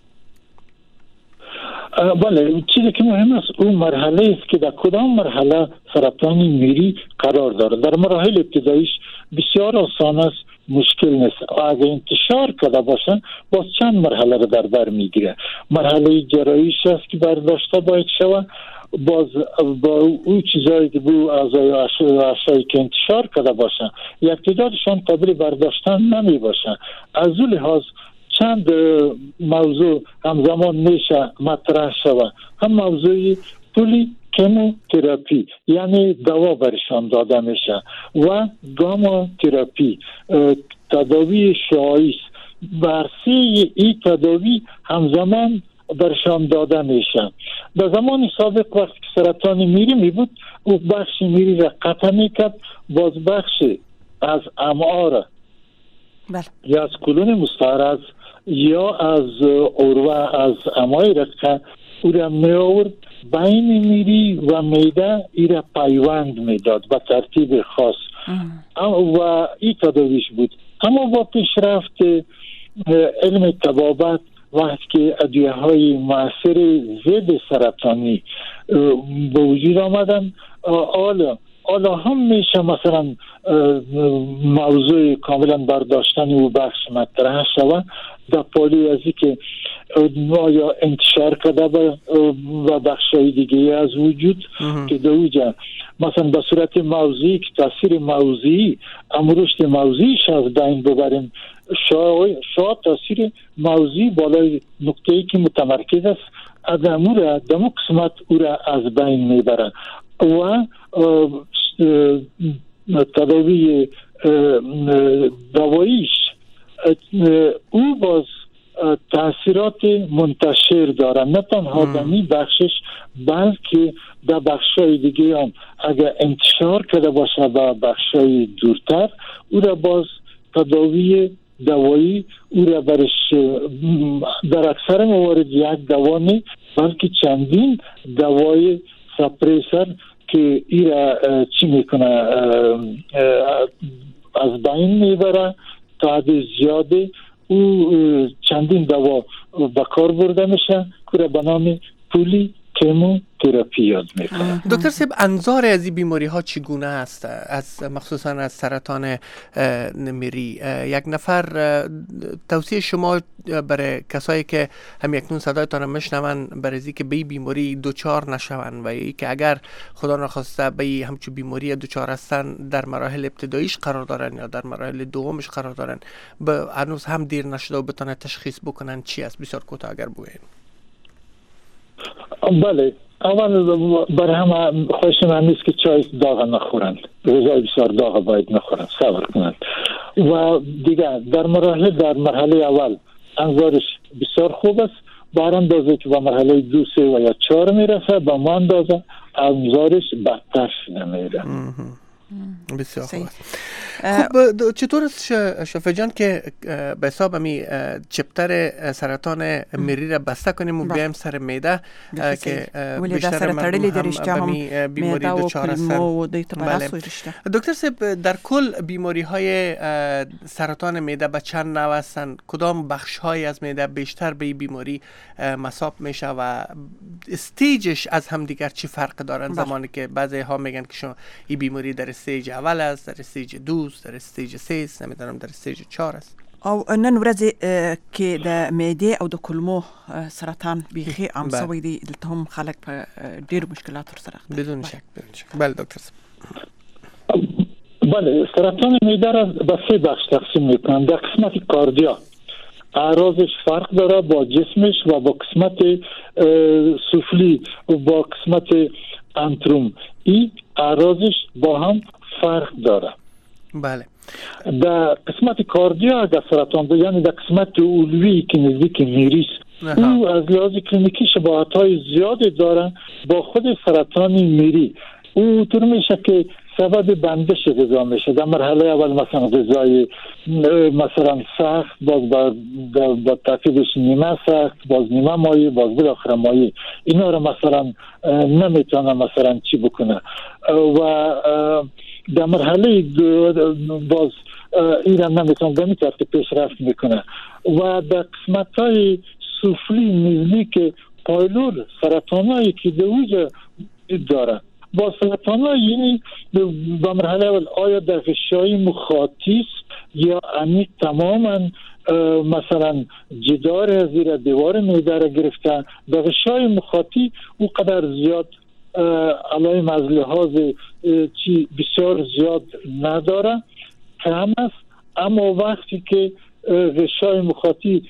S2: بله، چیزی که مهم است اون مرحله است که در کدام مرحله سرطان میری قرار داره. در مراحل ابتداییش بسیار آسان است، مشکل نیست. اگر انتشار کرده باشن باز چند مرحله رو در بر میگیره. مرحله جراحیش است که برداشته باید شود، باز با اون چیزایی که بو اعضای اشایی که انتشار کرده باشن یک تعدادشان قابل برداشتن نمی باشن. از اون لحاظ چند موضوع همزمان میشه مطرح شود. هم موضوعی پولی کیموتراپی یعنی دوا برشان داده میشه و گاما تراپی تداوی شعاعی برسی این تداوی همزمان برشان داده میشه. در زمان سابق وقتی که سرطان میری می بود او بخش میری را قطع میکرد، باز بخش از امعا را یا از کلون مستعرض یا از عروه از امعای رقه او را می آورد بین میری و معده ای را پیوند میداد به ترتیب خاص و این تداویش بود. اما با پیشرفت علم طبابت وقتی که ادویه های مؤثر ضد سرطانی به وجود آمدن، حالا هم میشه مثلا موضوع کاملا برداشتن و بخش مطرح شود در پالی از این که یا انتشار کرده و بخش های دیگه از وجود که دوجه مثلا به صورت موضوعی که تاثیر موضوعی رشد موضوعیش از بین ببریم، شاید تاثیر موضوعی بالای نقطه‌ای که متمرکز است ادامو را دمو قسمت او را از بین میبره و تداوی دواییش او باز تاثیرات منتشر داره، نه تنها دمی بخشش بلکه در بخشای دیگه هم اگر انتشار کرده باشه به بخشای دورتر او را باز تداوی دوایی او را برش در اکثر موارد یک دوا نه بلکه چندین دوای سپریسر که ای را چی میکنه از بین میبره تا حد زیاده او چندین دوا به کار برده میشه که را به نام پولی کیموتراپی یاد میکنه.
S1: دکتر صاحب، انظار از این بیماری ها چگونه است، از مخصوصا از سرطان میری؟ یک نفر توصیه شما برای کسایی که هم اکنون صدایتان میشنون برای اینکه که به این بیماری دوچار نشون و ای که اگر خدا نخواسته به همچون بیماری دوچار هستن در مراحل ابتداییش قرار دارن یا در مراحل دومش قرار دارن، به هنوز هم دیر نشده و بتونه تشخیص بکنن چی است؟ بسیار کوتاه اگر بگوین.
S2: بله، اول برای همه خواهش من نیست که چای داغ نخورند، غذای بسیار داغ باید نخورند، صبر کنند. و دیگه در مرحله اول انظارش بسیار خوب است، بر اندازه که به مرحله 2 3 و یا 4 میرسه با ما اندازه انظارش بدتر نمیره.
S1: بسیار خوب است. خب چطور است شفیع جان که به حساب می چپتر سرطان مری را بسته کنیم و بیایم سر معده که بیشتر مردم هم بیماری دچار هستند؟ دکتر صاحب، در کل بیماری های سرطان معده به چند نوع هستند؟ کدام بخش های از معده بیشتر به این بیماری مصاب میشه و استیجش از هم دیگر چی فرق دارن؟ زمانی که بعضی ها میگن که شما این بیماری در استیج اول است، در استیج 2 است، در استیج 3 است، نمیدونم در استیج 4 است.
S4: او نن ورځ کې د معدې او د کولمو سرطان بیخي عام شوی دی، دلته هم خلک په ډیر مشکلاتو سره
S1: بدون شک. بله دکتر صاحب.
S2: بله، سرطان معده را به 3 بخش تقسیم میکنم. در قسمت کاردیا اعراضش فرق داره با جسمش و با قسمت سفلی و با قسمت انتروم، این اعراضش با هم فرق داره.
S1: بله.
S2: در قسمت کاردیا اگر سرطان بود، یعنی در قسمت علوی که نزدیک میریس، او از لحاظ کلینیکی شباهت‌های زیادی داره با خود سرطان میری. او طور میشه که سبب بندش غذا میشه. در مرحله اول مثلا غذای مثلا سخت، باز با ترکیبش نیمه سخت، باز نیمه مایع، باز بالاخره مایع، اینا رو مثلا نمیتونه مثلا چی بکنه و در مرحله باز این هم نمیتونه به این ترتیب پیشرفت میکنه و در قسمت‌های سفلی نزدیک پایلور سرطانایی که دویجا داره با سرطان‌های یعنی به مرحله اول آیا در غشای مخاطی یا عمیق تماما مثلا جدار زیر دیوار معده را گرفته، در غشای مخاطی او قدر زیاد علائم از لحاظ چی بسیار زیاد نداره، کم است، اما وقتی که غشای مخاطی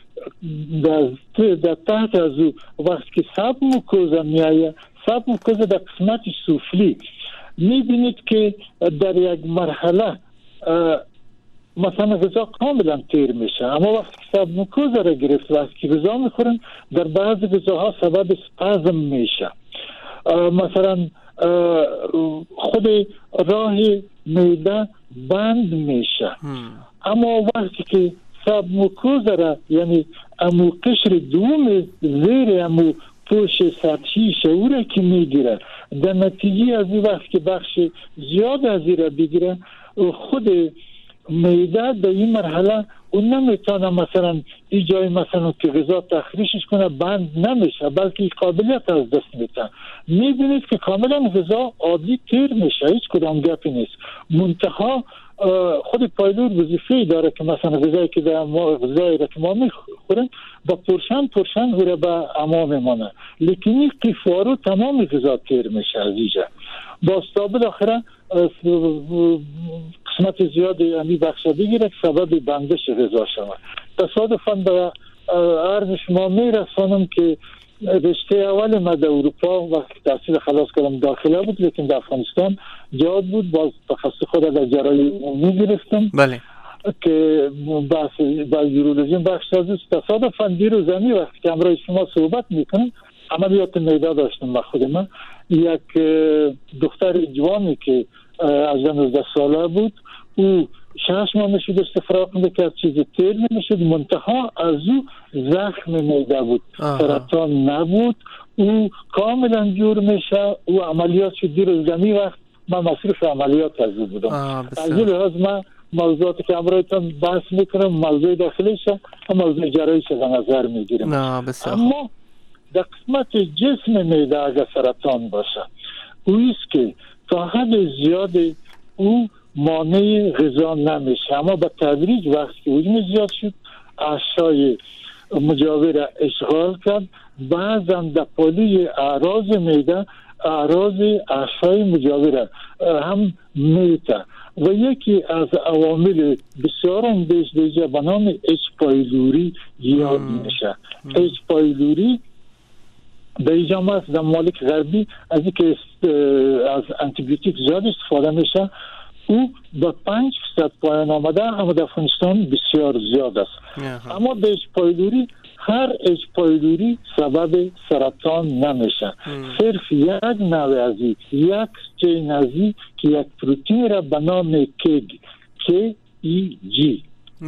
S2: در تحت از او وقتی که سب موکوزا میایه، سب موکوزا در قسمت سفلی میبینید که در یک مرحله مثلا غذا کاملا تیر میشه، اما وقتی که سب موکوزا را گرفت وقتی که غذا میخورن در بعضی غذاها سبب اسپازم میشه، مثلا خود راه معده بند میشه، اما وقتی که سب موکوزا را یعنی امو قشر دوم زیر امو پوش سطحی شعوره که میگیره، در نتیجه از این وقت که بخش زیاد از این را بگیره، خود معده در این مرحله اون نمیتونه مثلا این جای مثلا که غذا تخریشش کنه بند نمیشه، بلکه قابلیت از دست میده. میبینید که کاملا غذا عادی تیر میشه، هیچ کدام گپی نیست. منتها خود پایلور وظیفه داره که مثلا غذایی که غذایی را که ما میخوریم با پرشن او را به اما میمانه، لیکن این قیفوارو تمام غذا تیر میشه از اینجا. باستابه داخله قسمت زیاد یعنی بخش بگیره که سبب بندش غذا شود. تصادفاً به عرض شما میرسانم که رشته اول من در اروپا وقتی تحصیل خلاص کردم داخله بود، لیکن در افغانستان جاد بود، باز تخصص خود در جراحی عمومی گرفتم.
S1: بله.
S2: که با یورولوژی بخش از تصادفاً دیروزمی وقتی که امروز شما صحبت میکنم عملیات معده داشتم با خود من، یک دختر جوانی که از 19 ساله بود، او 6 ماه نشد استفراغ میکرد، چیز تیر نمیشد، منتها از او زخم معده بود، سرطان نبود، او کاملا جور میشه. او عملیات شد دیروزمی وقت من مصروف عملیات از او بودم. از این لحاظ من موضوعاتی که امروزتان بحث میکنم موضوع داخلیش و موضوع جراحیش به نظر میگیرم. اما در قسمت جسم معده اگر سرطان باشه، اویست که تا حد زیاد او مانع غذا نمیشه، اما به تدریج وقتی که حجم زیاد شد اعضای مجاور اشغال کرد، بعضا در پالوی اعراض معده اعراض اعضای مجاور هم میته و یکی از عوامل بسیار بیش دیجه به نام اچ پایلوری یاد میشه. اچ پایلوری در اینجا هست در ممالک غربی از اینکه از انتیبیوتیک زیاد استفاده میشه، او به 5% پایان آمده، اما در افغانستان بسیار زیاد است. اما به اچ پایلوری هر اچ پایلوری سبب سرطان نمیشه. صرف یک نوع از یک چین ازی که یک پروتئین را به نام KEG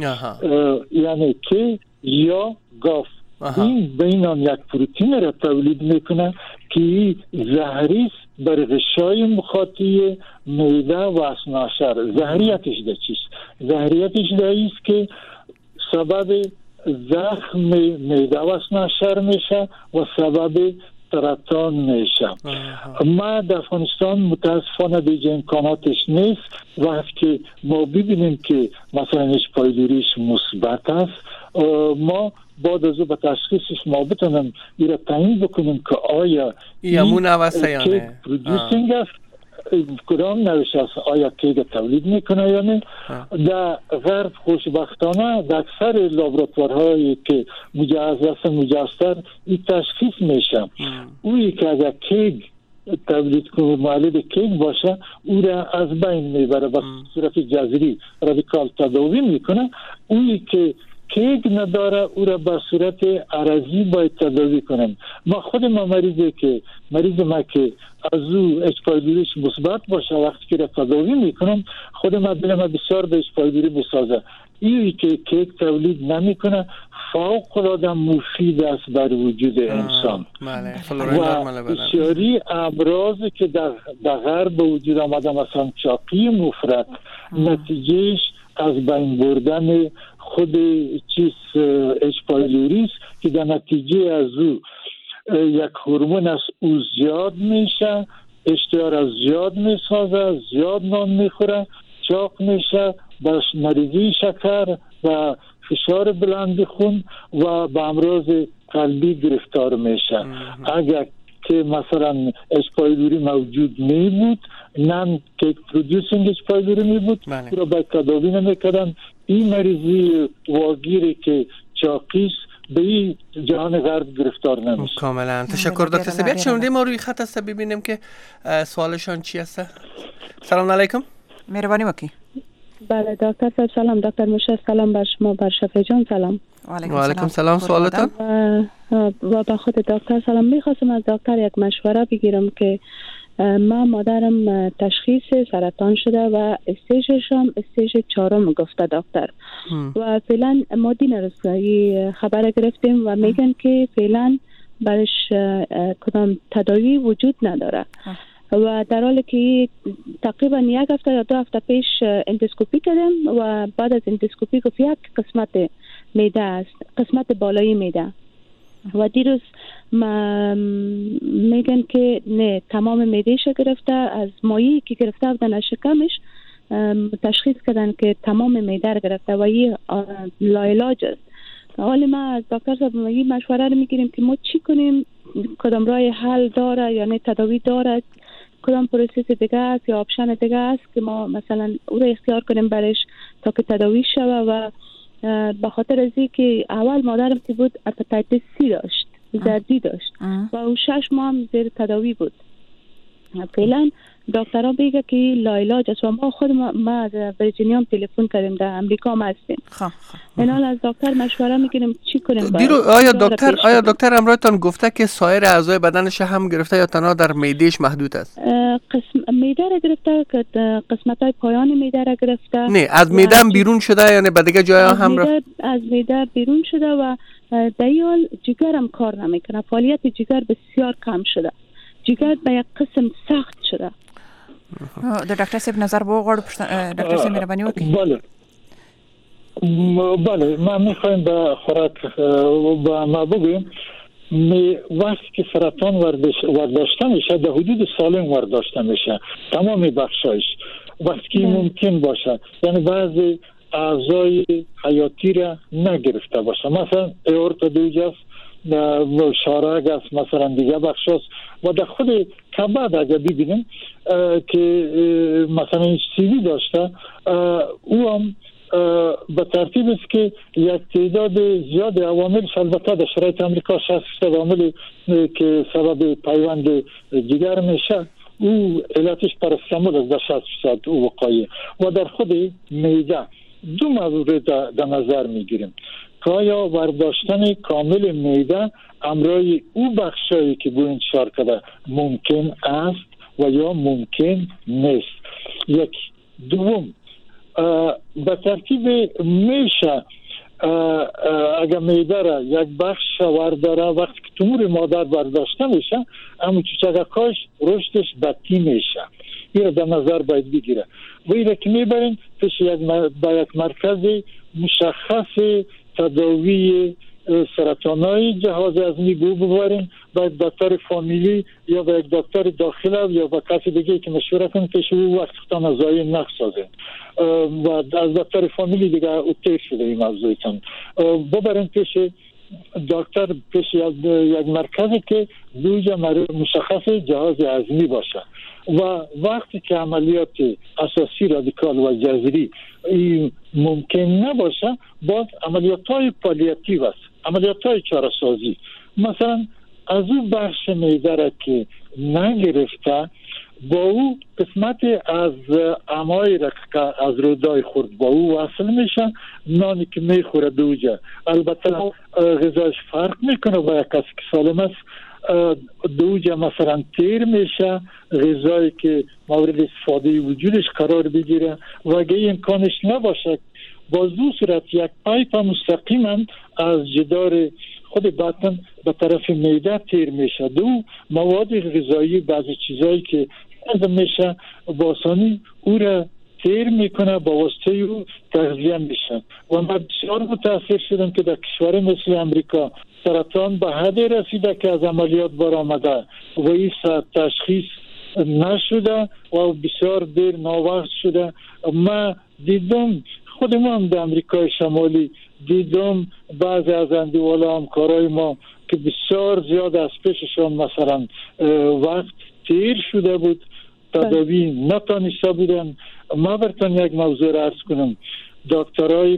S2: یعنی که یا گاف این بینان یک پروتئین را تولید میکنه که زهری بر غشای مخاطی معده و اثناعشر. زهریتش ده چیست؟ زهریتش ده ایست که سبب زخم معده و اثناعشر میشه و سبب سرطان میشه. ما در افغانستان متاسفانه دیگه امکاناتش نیست. وقتی که ما ببینیم که مثلا اچ پایلوریش مثبت است، ما بعد از او به تشخیصش ما بتونیم این را تعیین بکنیم که آیا
S1: این نوسته یا نه
S2: پرودوسینگ است، کدام نوش است، آیا کیک تولید میکنه یا نه. در غرب خوشبختانه در اکثر لابراتوارهایی که مجستر این تشخیص میشه. اویی که اگر کیک تولید کنه مولد کیک باشه او را از بین میبره، به صورت جذری رادیکال تداوی میکنه. اویی که کیک نداره او را به صورت عرضی باید تداوی کنم. ما خود مریض ما که از او اچ پایلوریش مثبت باشه وقتی که را تداوی میکنم خود ما دلم بسیار به اچ پایلوری بسازه. اینی که کیک تولید نمیکنه فوق العاده مفید است بر وجود انسان. و بسیاری امراضی که در غرب وجود آمده مثلا چاقی مفرط نتیجهش از بین بردن خود اچ پایلوری است که در نتیجه از او یک هورمون است او زیاد میشه، اشتها از زیاد میسازه، زیاد نان میخوره، چاق میشه، باش مریضی شکر و فشار بلند خون و به امراض قلبی گرفتار میشه. اگر که مثلا اچ پایلوری موجود می بود، نان کیک پرودوسینگ اچ پایلوری می بود، رو باید تداوی نمیکردن. این مریضی واگیری که چاقیست به این جهان غرب گرفتار نمیشه.
S1: کاملا تشکر دکتر سبیت. شنونده ما روی خط هست، ببینیم که سوالشان چی است. سلام علیکم.
S4: مهربانی وکیل.
S6: بله دکتر صاحب سلام. دکتر موشه سلام بر شما، بر شفیع جان سلام.
S1: و علیکم سلام. سوالتان؟
S6: و به خود دکتر سلام. میخواستم از دکتر یک مشوره بگیرم که ما مادرم تشخیص سرطان شده و استیجش هم استیج 4 گفته دکتر و فعلا ما دین رسایی خبر گرفتیم و میگن که فعلا برش کدام تداوی وجود نداره و در حالی که تقریبا 1 هفته یا 2 هفته پیش اندوسکوپی کردیم و بعد از اندوسکوپی گفت یک قسمت معده است، قسمت بالایی معده و دیروز میگن که نه تمام معدهش گرفته، از مایعی که گرفته بودن از شکمش تشخیص کردن که تمام معده گرفته و این لاعلاج است. حالا ما از دکتر صاحب این مشوره رو میگیریم که ما چی کنیم، کدام راه حل داره یا نه تداوی داره، کدام پروسس دیگه است یا آپشن دیگه است که ما مثلا او رو اختیار کنیم برش تا که تداوی شوه. و به خاطر از که اول مادرم که بود هپاتیتس سی داشت، زردی داشت و او 6 ماه هم زیر تداوی بود. فعلا دکترها بگه که لاعلاج است و ما خود ما از ویرجینیا هم تلفن کردیم، در امریکا هم هستیم. اینال از دکتر مشوره میگیریم چی کنیم.
S1: آیا دکتر امرایتان گفته که سایر اعضای بدنش هم گرفته یا تنها در معدهش محدود است؟
S6: معده را گرفته، قسمت‌های پایان معده را گرفته.
S1: نه از معده هم بیرون شده یعنی به دیگه جای هم رفت؟
S6: از معده بیرون شده و در حال جگر هم کار نمیکنه، فعالیت جگر بسیار کم شده، جگر به یک قسم سخت شده.
S4: د ډاکټر صاحب نظر وغواړو. ډاکټر صاحب مهرباني وکړئ.
S2: بله ما میخوایم به خوراک ما بگویم وقتی که سرطان ورداشته میشه در حدود سالم ورداشته میشه تمام بخشایش وقتی که ممکن باشه، یعنی بعضی اعضای حیاتی را نگرفته باشه، مثلا اورتا دیوجاست، شارگ است، مثلا دیگه بخش است. و در خود کبد اگر ببینیم که مثلا سیوی داشته او هم به ترتیب است که یک تعداد زیاد عوامل، البته در شرایط امریکا 60% عوامل که سبب پیوند جگر میشه او علتش پاراستامول است، در 60% او وقایع. و در خود معده 2 مورد در نظر میگیریم. که یا برداشتن کامل معده امرای او بخشایی که بو انتشار کرده ممکن است و یا ممکن نیست. یک. دوم، به ترتیب میشه اگر معده را یک بخش ورداره وقتی که تومور مادر برداشته میشه اما چوچککاش رشدش بطی میشه. این را در نظر باید بگیره و این را که میبرین پیش با یک مرکز مشخص تداوی سرطانای جهاز هضمی ببرین با یک دکتر فامیلی یا با یک دکتر داخله یا با کسی دیگه که مشوره کنید پیش او وقت خطان ازایی نخسازین و از دکتر فامیلی دیگه اوتیر شده این موضوعتان ببرین پیش دکتر پیش یک مرکزی که دوجه مشخص جهاز هضمی باشه و وقتی که عملیات اساسی رادیکال و جذری ممکن نباشه باز عملیات های پالیاتیو است، عملیات های چاره‌سازی. مثلا از او بخش معده را که نگرفته با او قسمت از امعای را که از رودای خورد با او وصل میشه، نانی که میخوره دوجه البته غذاش فرق میکنه با یک کسی که سالم است دوجه مثلا تیر میشه غذایی که مورد استفاده وجودش قرار بگیره و اگه امکانش نباشه با دو صورت یک پایپ مستقیما از جدار خود بطن به طرف معده تیر میشه. دو مواد غذایی بعضی چیزایی که از میشه با آسانی او را تیر میکنه با واسطه او تغذیه میشه و من بسیار متاثر شدم که در کشور مثل امریکا سرطان به حد رسیده که از عملیات برآمده و این تشخیص نشده و بسیار دیر ناوقت شده. ما دیدم خود ما هم در امریکای شمالی دیدم بعضی از اندیوالا همکارای ما که بسیار زیاد از پیششان مثلا وقت تیر شده بود تداوی نتانسته بودن. ما برتان یک موضوع را عرض کنم دکترای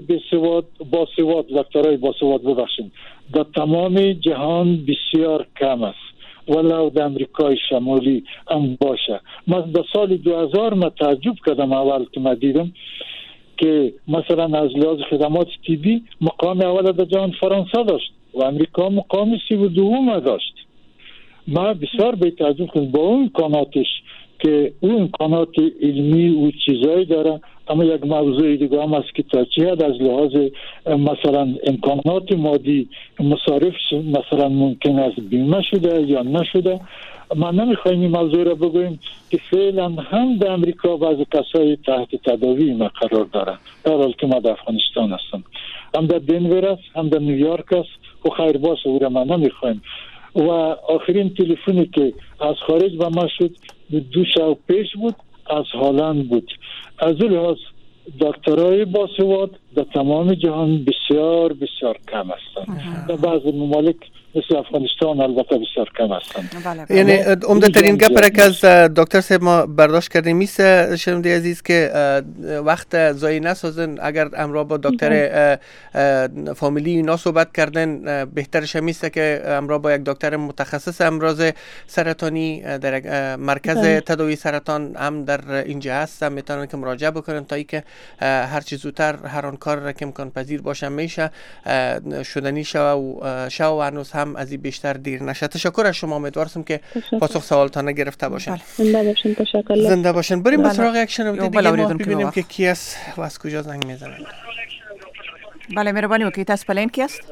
S2: باسواد ببخشید در تمام جهان بسیار کم است ولو در امریکای شمالی هم باشه. من در سال 2000 ما تعجب کردم اول که ما دیدم که مثلا از لحاظ خدمات طبی مقام اول در جهان فرانسه داشت و امریکا مقام 32 داشت. ما بسیار به تعجب کردم با اون امکاناتش که اون امکانات علمی و چیزایی داره اما یک موضوع دیگه هم است که تا چه حد از لحاظ مثلا امکانات مادی مصارف مثلا ممکن است بیمه شده یا نشده. ما نمیخوایم این موضوع را بگویم که فعلا هم در امریکا بعض کسای تحت تداوی ما قرار دارن در حال که ما در افغانستان هستم هم در دنور است هم در نیویورک است و خیر باشه او را ما نمیخوایم. و آخرین تلفنی که از خارج به ما شد 2 شب پیش بود از هلند بود. از اون لحاظ دکترای باسواد در تمام جهان بسیار بسیار کم هستند. در بعض ممالک مثل افغانستان البته بسیار کم هستند.
S1: یعنی عمده ترین گپ که از دکتر صاحب ما برداشت کردیم میسه شنونده عزیز که وقت ضایع نسازن. اگر همراه با دکتر فامیلی اینا صحبت کردن بهترش میسه که همراه با یک دکتر متخصص امراض سرطانی در مرکز تداوی سرطان هم در اینجا هستن میتونن که مراجعه بکنن تا اینکه هر چیز زودتر هر آن کار را که امکان پذیر باشه میشه شدنی شو هنوز هم از این بیشتر دیر نشه. تشکر از شما. امیدوارم که پاسخ سوالتان گرفته باشین.
S6: زنده باشین. تشکر.
S1: زنده باشین. بریم به سراغ یک شنونده دیگه ما ببینیم که کی است و از کجا زنگ میزنه.
S4: بله مهربانی وکیل تاسو پلین کی است؟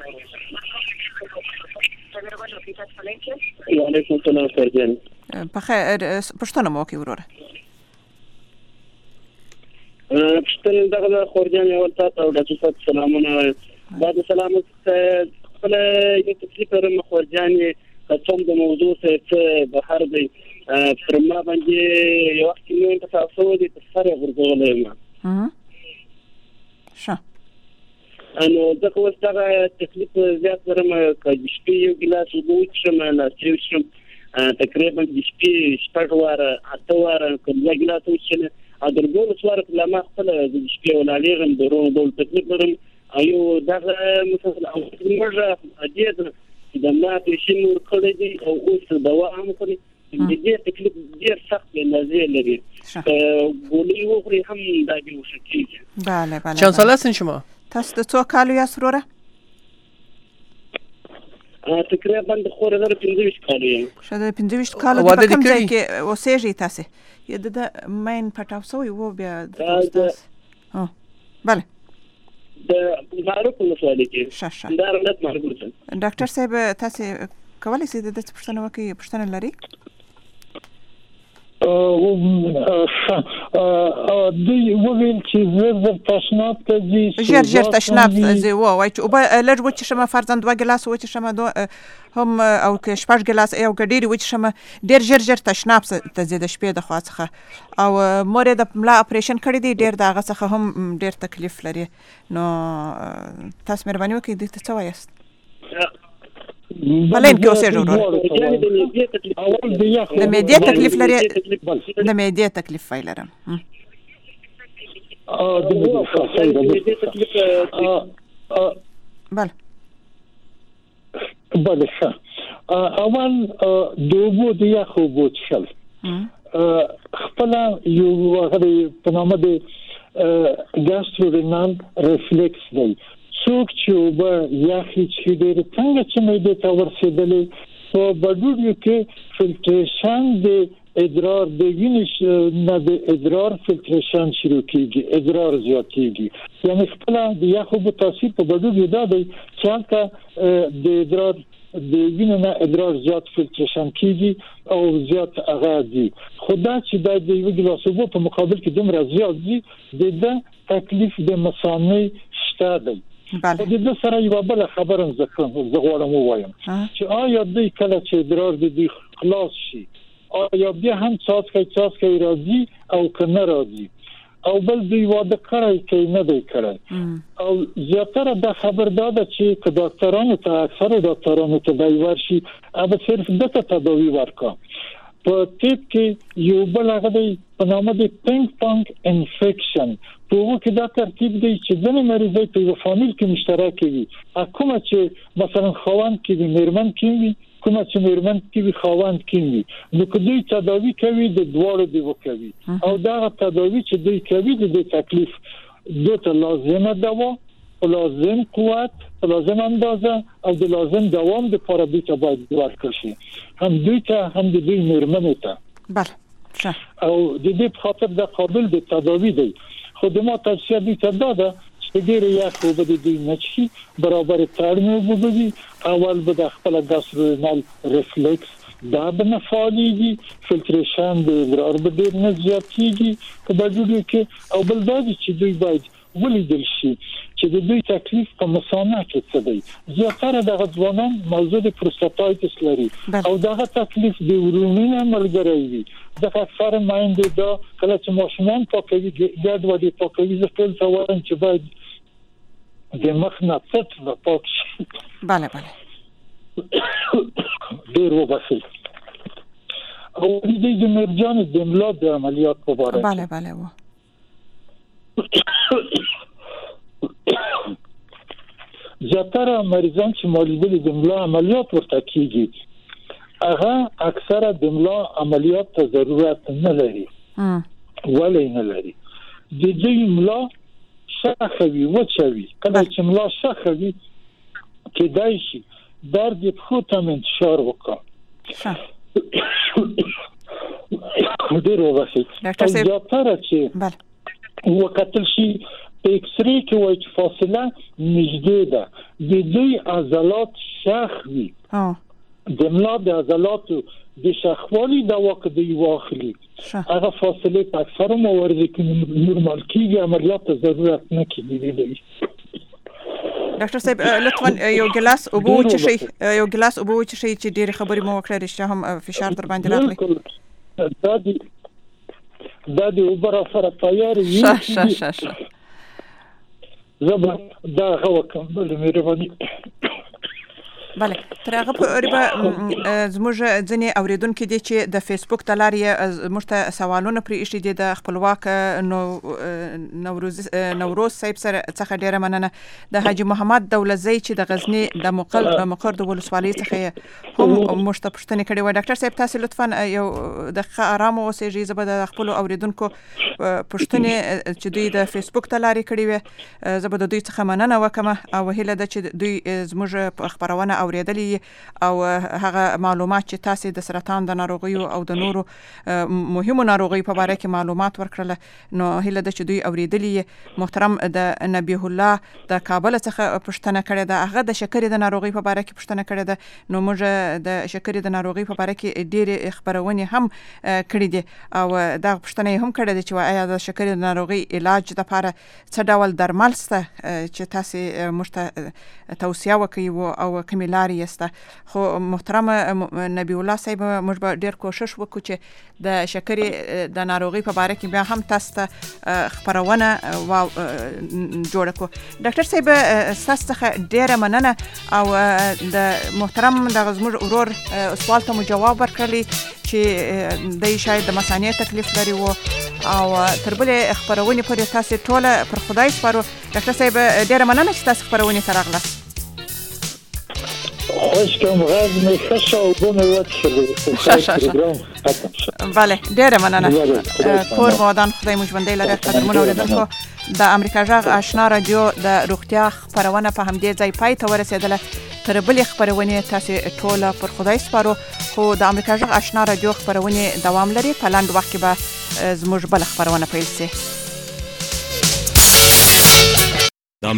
S7: وعلیکم السلام فرجان.
S4: بخیر پښتنه مو کې وروره.
S7: پښتنه دغه خورجان یو تاسو او د تاسو سلامونه بعد سلامت خپل یو تکلیف لرم خورجان کوم د موضوع څخه بهر دی پر ما باندې یو وخت نو تاسو د سره ورغولم
S4: شه
S7: انو دغه وسته تکلیف زیات لرم چې شپې یو ګلاس اوبه وڅښم نه چې تقریبا د شپې 8 واره 8 واره کوم ګلاس وڅښم ا درګور سوار لما خپل د شپې ولالېغم درو ډول تکلیف لرم ایو دغه مثلا او مرجع اجازه د ما په شنو کړی دی او اوس دوا هم کوي د دې تکلیف ډیر سخت لازم لري ګولې وخوري هم دا به وشکیږي.
S4: بله
S1: چند سال هستین شما؟
S4: تاسو د څو کالو یاست وروره؟
S7: تقریبا د 45 کال یم.
S4: شاده 15 کال د کوم ځای کې اوسېږي تاسو؟ یا د مین پټاو سوی وو بیا د بله
S7: د معروف ولسوالۍ کې
S4: ښه
S7: دا رنت مرګ.
S4: ډاکټر صاحب تاسو کولی شئ د پوښتنه وکړئ؟ پوښتنه لري؟
S2: دوی وویل چې زر تشناب ته ځي
S4: ژر تشناب ته ځي وایي چې اوبه لږ وڅښم فرضاً 2 ګیلاس وڅښم هم او که 6 ګیلاس یو ډېرې وڅښم ډېر ژر تشناب ته ځي د شپې د خوا څخه او مور یې د ملا اپریشن کړی دی ډېر د هغه څخه هم ډېر تکلیف لري. نو تاسو مهرباني وکړئ دوی ته څه وایاست؟ بلین کې اوسېږي د معدې تکلیف لري؟ د معدې تکلیف وی لرم.
S2: بله ښه. اول د اوبو د یخ اوبو څښل خپله یو هغه په نامه د ګاسټرورینال ریفلیکس دی. څوک چې اوبه یخې څښي ډېرې څنګه چې معدې ته ورسېدلې په بډوډیو کې فلټریشن د ادرار د وینې نه د ادرار فلټریشن شروع کېږي، ادرار زیاتېږي. یعنې خپله د یخ اوبو تاثیر په بډوډیو دا دی چې هلته د ادرار د وینې نه ادرار زیات فلټریشن کېږي او زیات هغه ځي. خو دا چې دا د یو ګیلاس اوبو په مقابل کې دومره زیات ځي د ده تکلیف د مثانې شته دی.
S4: بله.
S2: د سره یو بل خبره زه غواړم ووایم چې آیا دوی کله چې ادرار د دوی خلاص شي آیا بیا هم څاڅکی راځي او که نه راځي او بل دوی واده کړی که نه دی کړی او زیاتره دا خبر دا ده چې که ډاکټرانو ته اکثر ډاکټرانو ته دی ورشي هغه صرف دته تداوي ورکا. په طب کې یو بل هغه دی په نامه د پینګ پونګ انفیکشن په هغه کې دا ترتیب دی چې ځینې مریضۍ په یو فامیل کې مشترک وي. کومه چې مثلا خاوند کې وي میرمن کې وي، کومه چې میرمن کې وي خاوند کې وي، نو که دوی تداوي کوي د دواړو دی وکوي او دا تداوي چې دوی کوي د تکلیف دوته لازمه دوا، لازم قوت، لازم اندازه او د لازم دوام د لپاره دوی ته باید ورکړل شي، هم دوی ته هم د دوی میرمنو ته.
S4: بله ښه.
S2: او د دې په خاطر د قابل د تداوي دی. خو د ما توصیه دوی ته دا ده چې ډېرې یخ اوبه د دوی نه څښي، برابر تړمې اوبه به وي. اول به د خپله ګاسټرورینال ریفلیکس دا به نه فعالېږي، فلټریشن د ادرار به ډېر نه زیاتېږي په بډوډیو کې. او بل دا دی چې دوی باید ولیدل شي چې د دوی تکلیف په مثانه کې څه دی. زیاتره دغه ځوانان موضوع د پروستاتایتس لري او دغه تکلیف د ورونو نه ملګری وي. ځکه اکثره میندې دا کله چې ماشومان پاکوي ګډوډي پاکوي زه ټول ته وایم چې باید د مخ نه پټ پاک شي.
S4: بله
S2: ډېر وبخښئ. او د مرجان د املا د عملیات په باره کې
S4: بله
S2: زیاتره مریضان چې مالېدلي د املا عملیات ورته کېږي هغه اکثره د املا عملیات ته ضرورت نه لري. ولې نه لري؟ د دوی املا شخه وي وچه وي. کله چې املا شخه وي کېدای شي درد یې پښو ته هم انتشار وکړي. ډېر وبخښئ. زیاتره چې وکتل شي په ایکس ری کې وایي چې فاصله نږدې ده د دوی عضلات شخ وي. د املا د عضلاتو د شخوالي دوا که دوی واخلي هغه فاصله په اکثرو مواردو کې نورمال کېږي، عملیات ته ضرورت نه کېږي.
S4: ډاکټر صاحب لطفا یو ګلاس اوبه وڅښئ چې ډېرې خبرې مو وکړې رښتیا هم فشار در باندې راغلی.
S2: دا د اوبه را سره تیار وي.
S4: ښه
S2: زه به دا هغه وکړم. بله مهرباني.
S4: بله تر هغه پورې به زموږ ځینې اورېدونکي دي چې د فیسبوک د لارې زموږ ته سوالونه پرې ایښي دي د خپلواک نوروز صاحب څخه ډېره مننه. د حاجي محمد دولتزی چې د غزني د مقر د ولسوالۍ څخه هم موږ ته پوښتنې کړې وای. ډاکټر صاحب تاسو لطفا یو دقیقه ارام اوسئ. زه به د خپلو اورېدونکو پوښتنې چې دوی د فیسبوک د لارې کړې وې زه به د دوی څخه مننه وکړم او هیله ده چې دوی زموږ خپرونه اوریدلی او هغه معلومات چې تاسو د سرطان د ناروغي او د نورو مهمو ناروغي په اړه کې معلومات ورکړل نو هله د چې دوی اوریدلی. محترم د نبیه الله د کابل څخه پوښتنه کړې ده، هغه د شکرې د ناروغي په اړه کې پوښتنه کړې ده. نو موږ د شکرې د ناروغي په اړه کې ډېر خبرونه هم کړې دي او دا پوښتنه هم کړې ده چې آیا د شکرې د ناروغي علاج لپاره څه ډول درمل شته چې تاسو موږ ته توصیه وکړئ او کومې لارې یسته. خو محترم نبی الله صاحب موږ به ډېر کوشش وکړو چې د شکرې د ناروغي په اړه کې بیا هم تاسو ته خبرونه جوړ کړو. ډاکټر صاحب تاسو څخه ډېره مننه او د محترم د زموږ ورور سوال ته مو جواب ورکړلی چې د شاید د مثانې تکلیف لري او تر بلې خبرونه پر تاسو ټوله پر خدای سپارو. ډاکټر صاحب ډېره مننه چې تاسو خبرونه سره راغلاست.
S2: خوش کوم غاز می خشه او بومه وڅښل.
S4: بله ډېره مننه. کور مودان خدای مو ژوندی لري. قدرمن اوریدونکو د امریکا غږ آشنا رادیو د روغتیا خبرونه په همدې ځای پای ته ورسېدله. تر بلې خبرونه تاسو ټوله پر خدای سپارو. خو د امریکا غږ آشنا رادیو خبرونه دوام لري. په لاندې وخت کې به زموږ بل خبرونه پیل شي.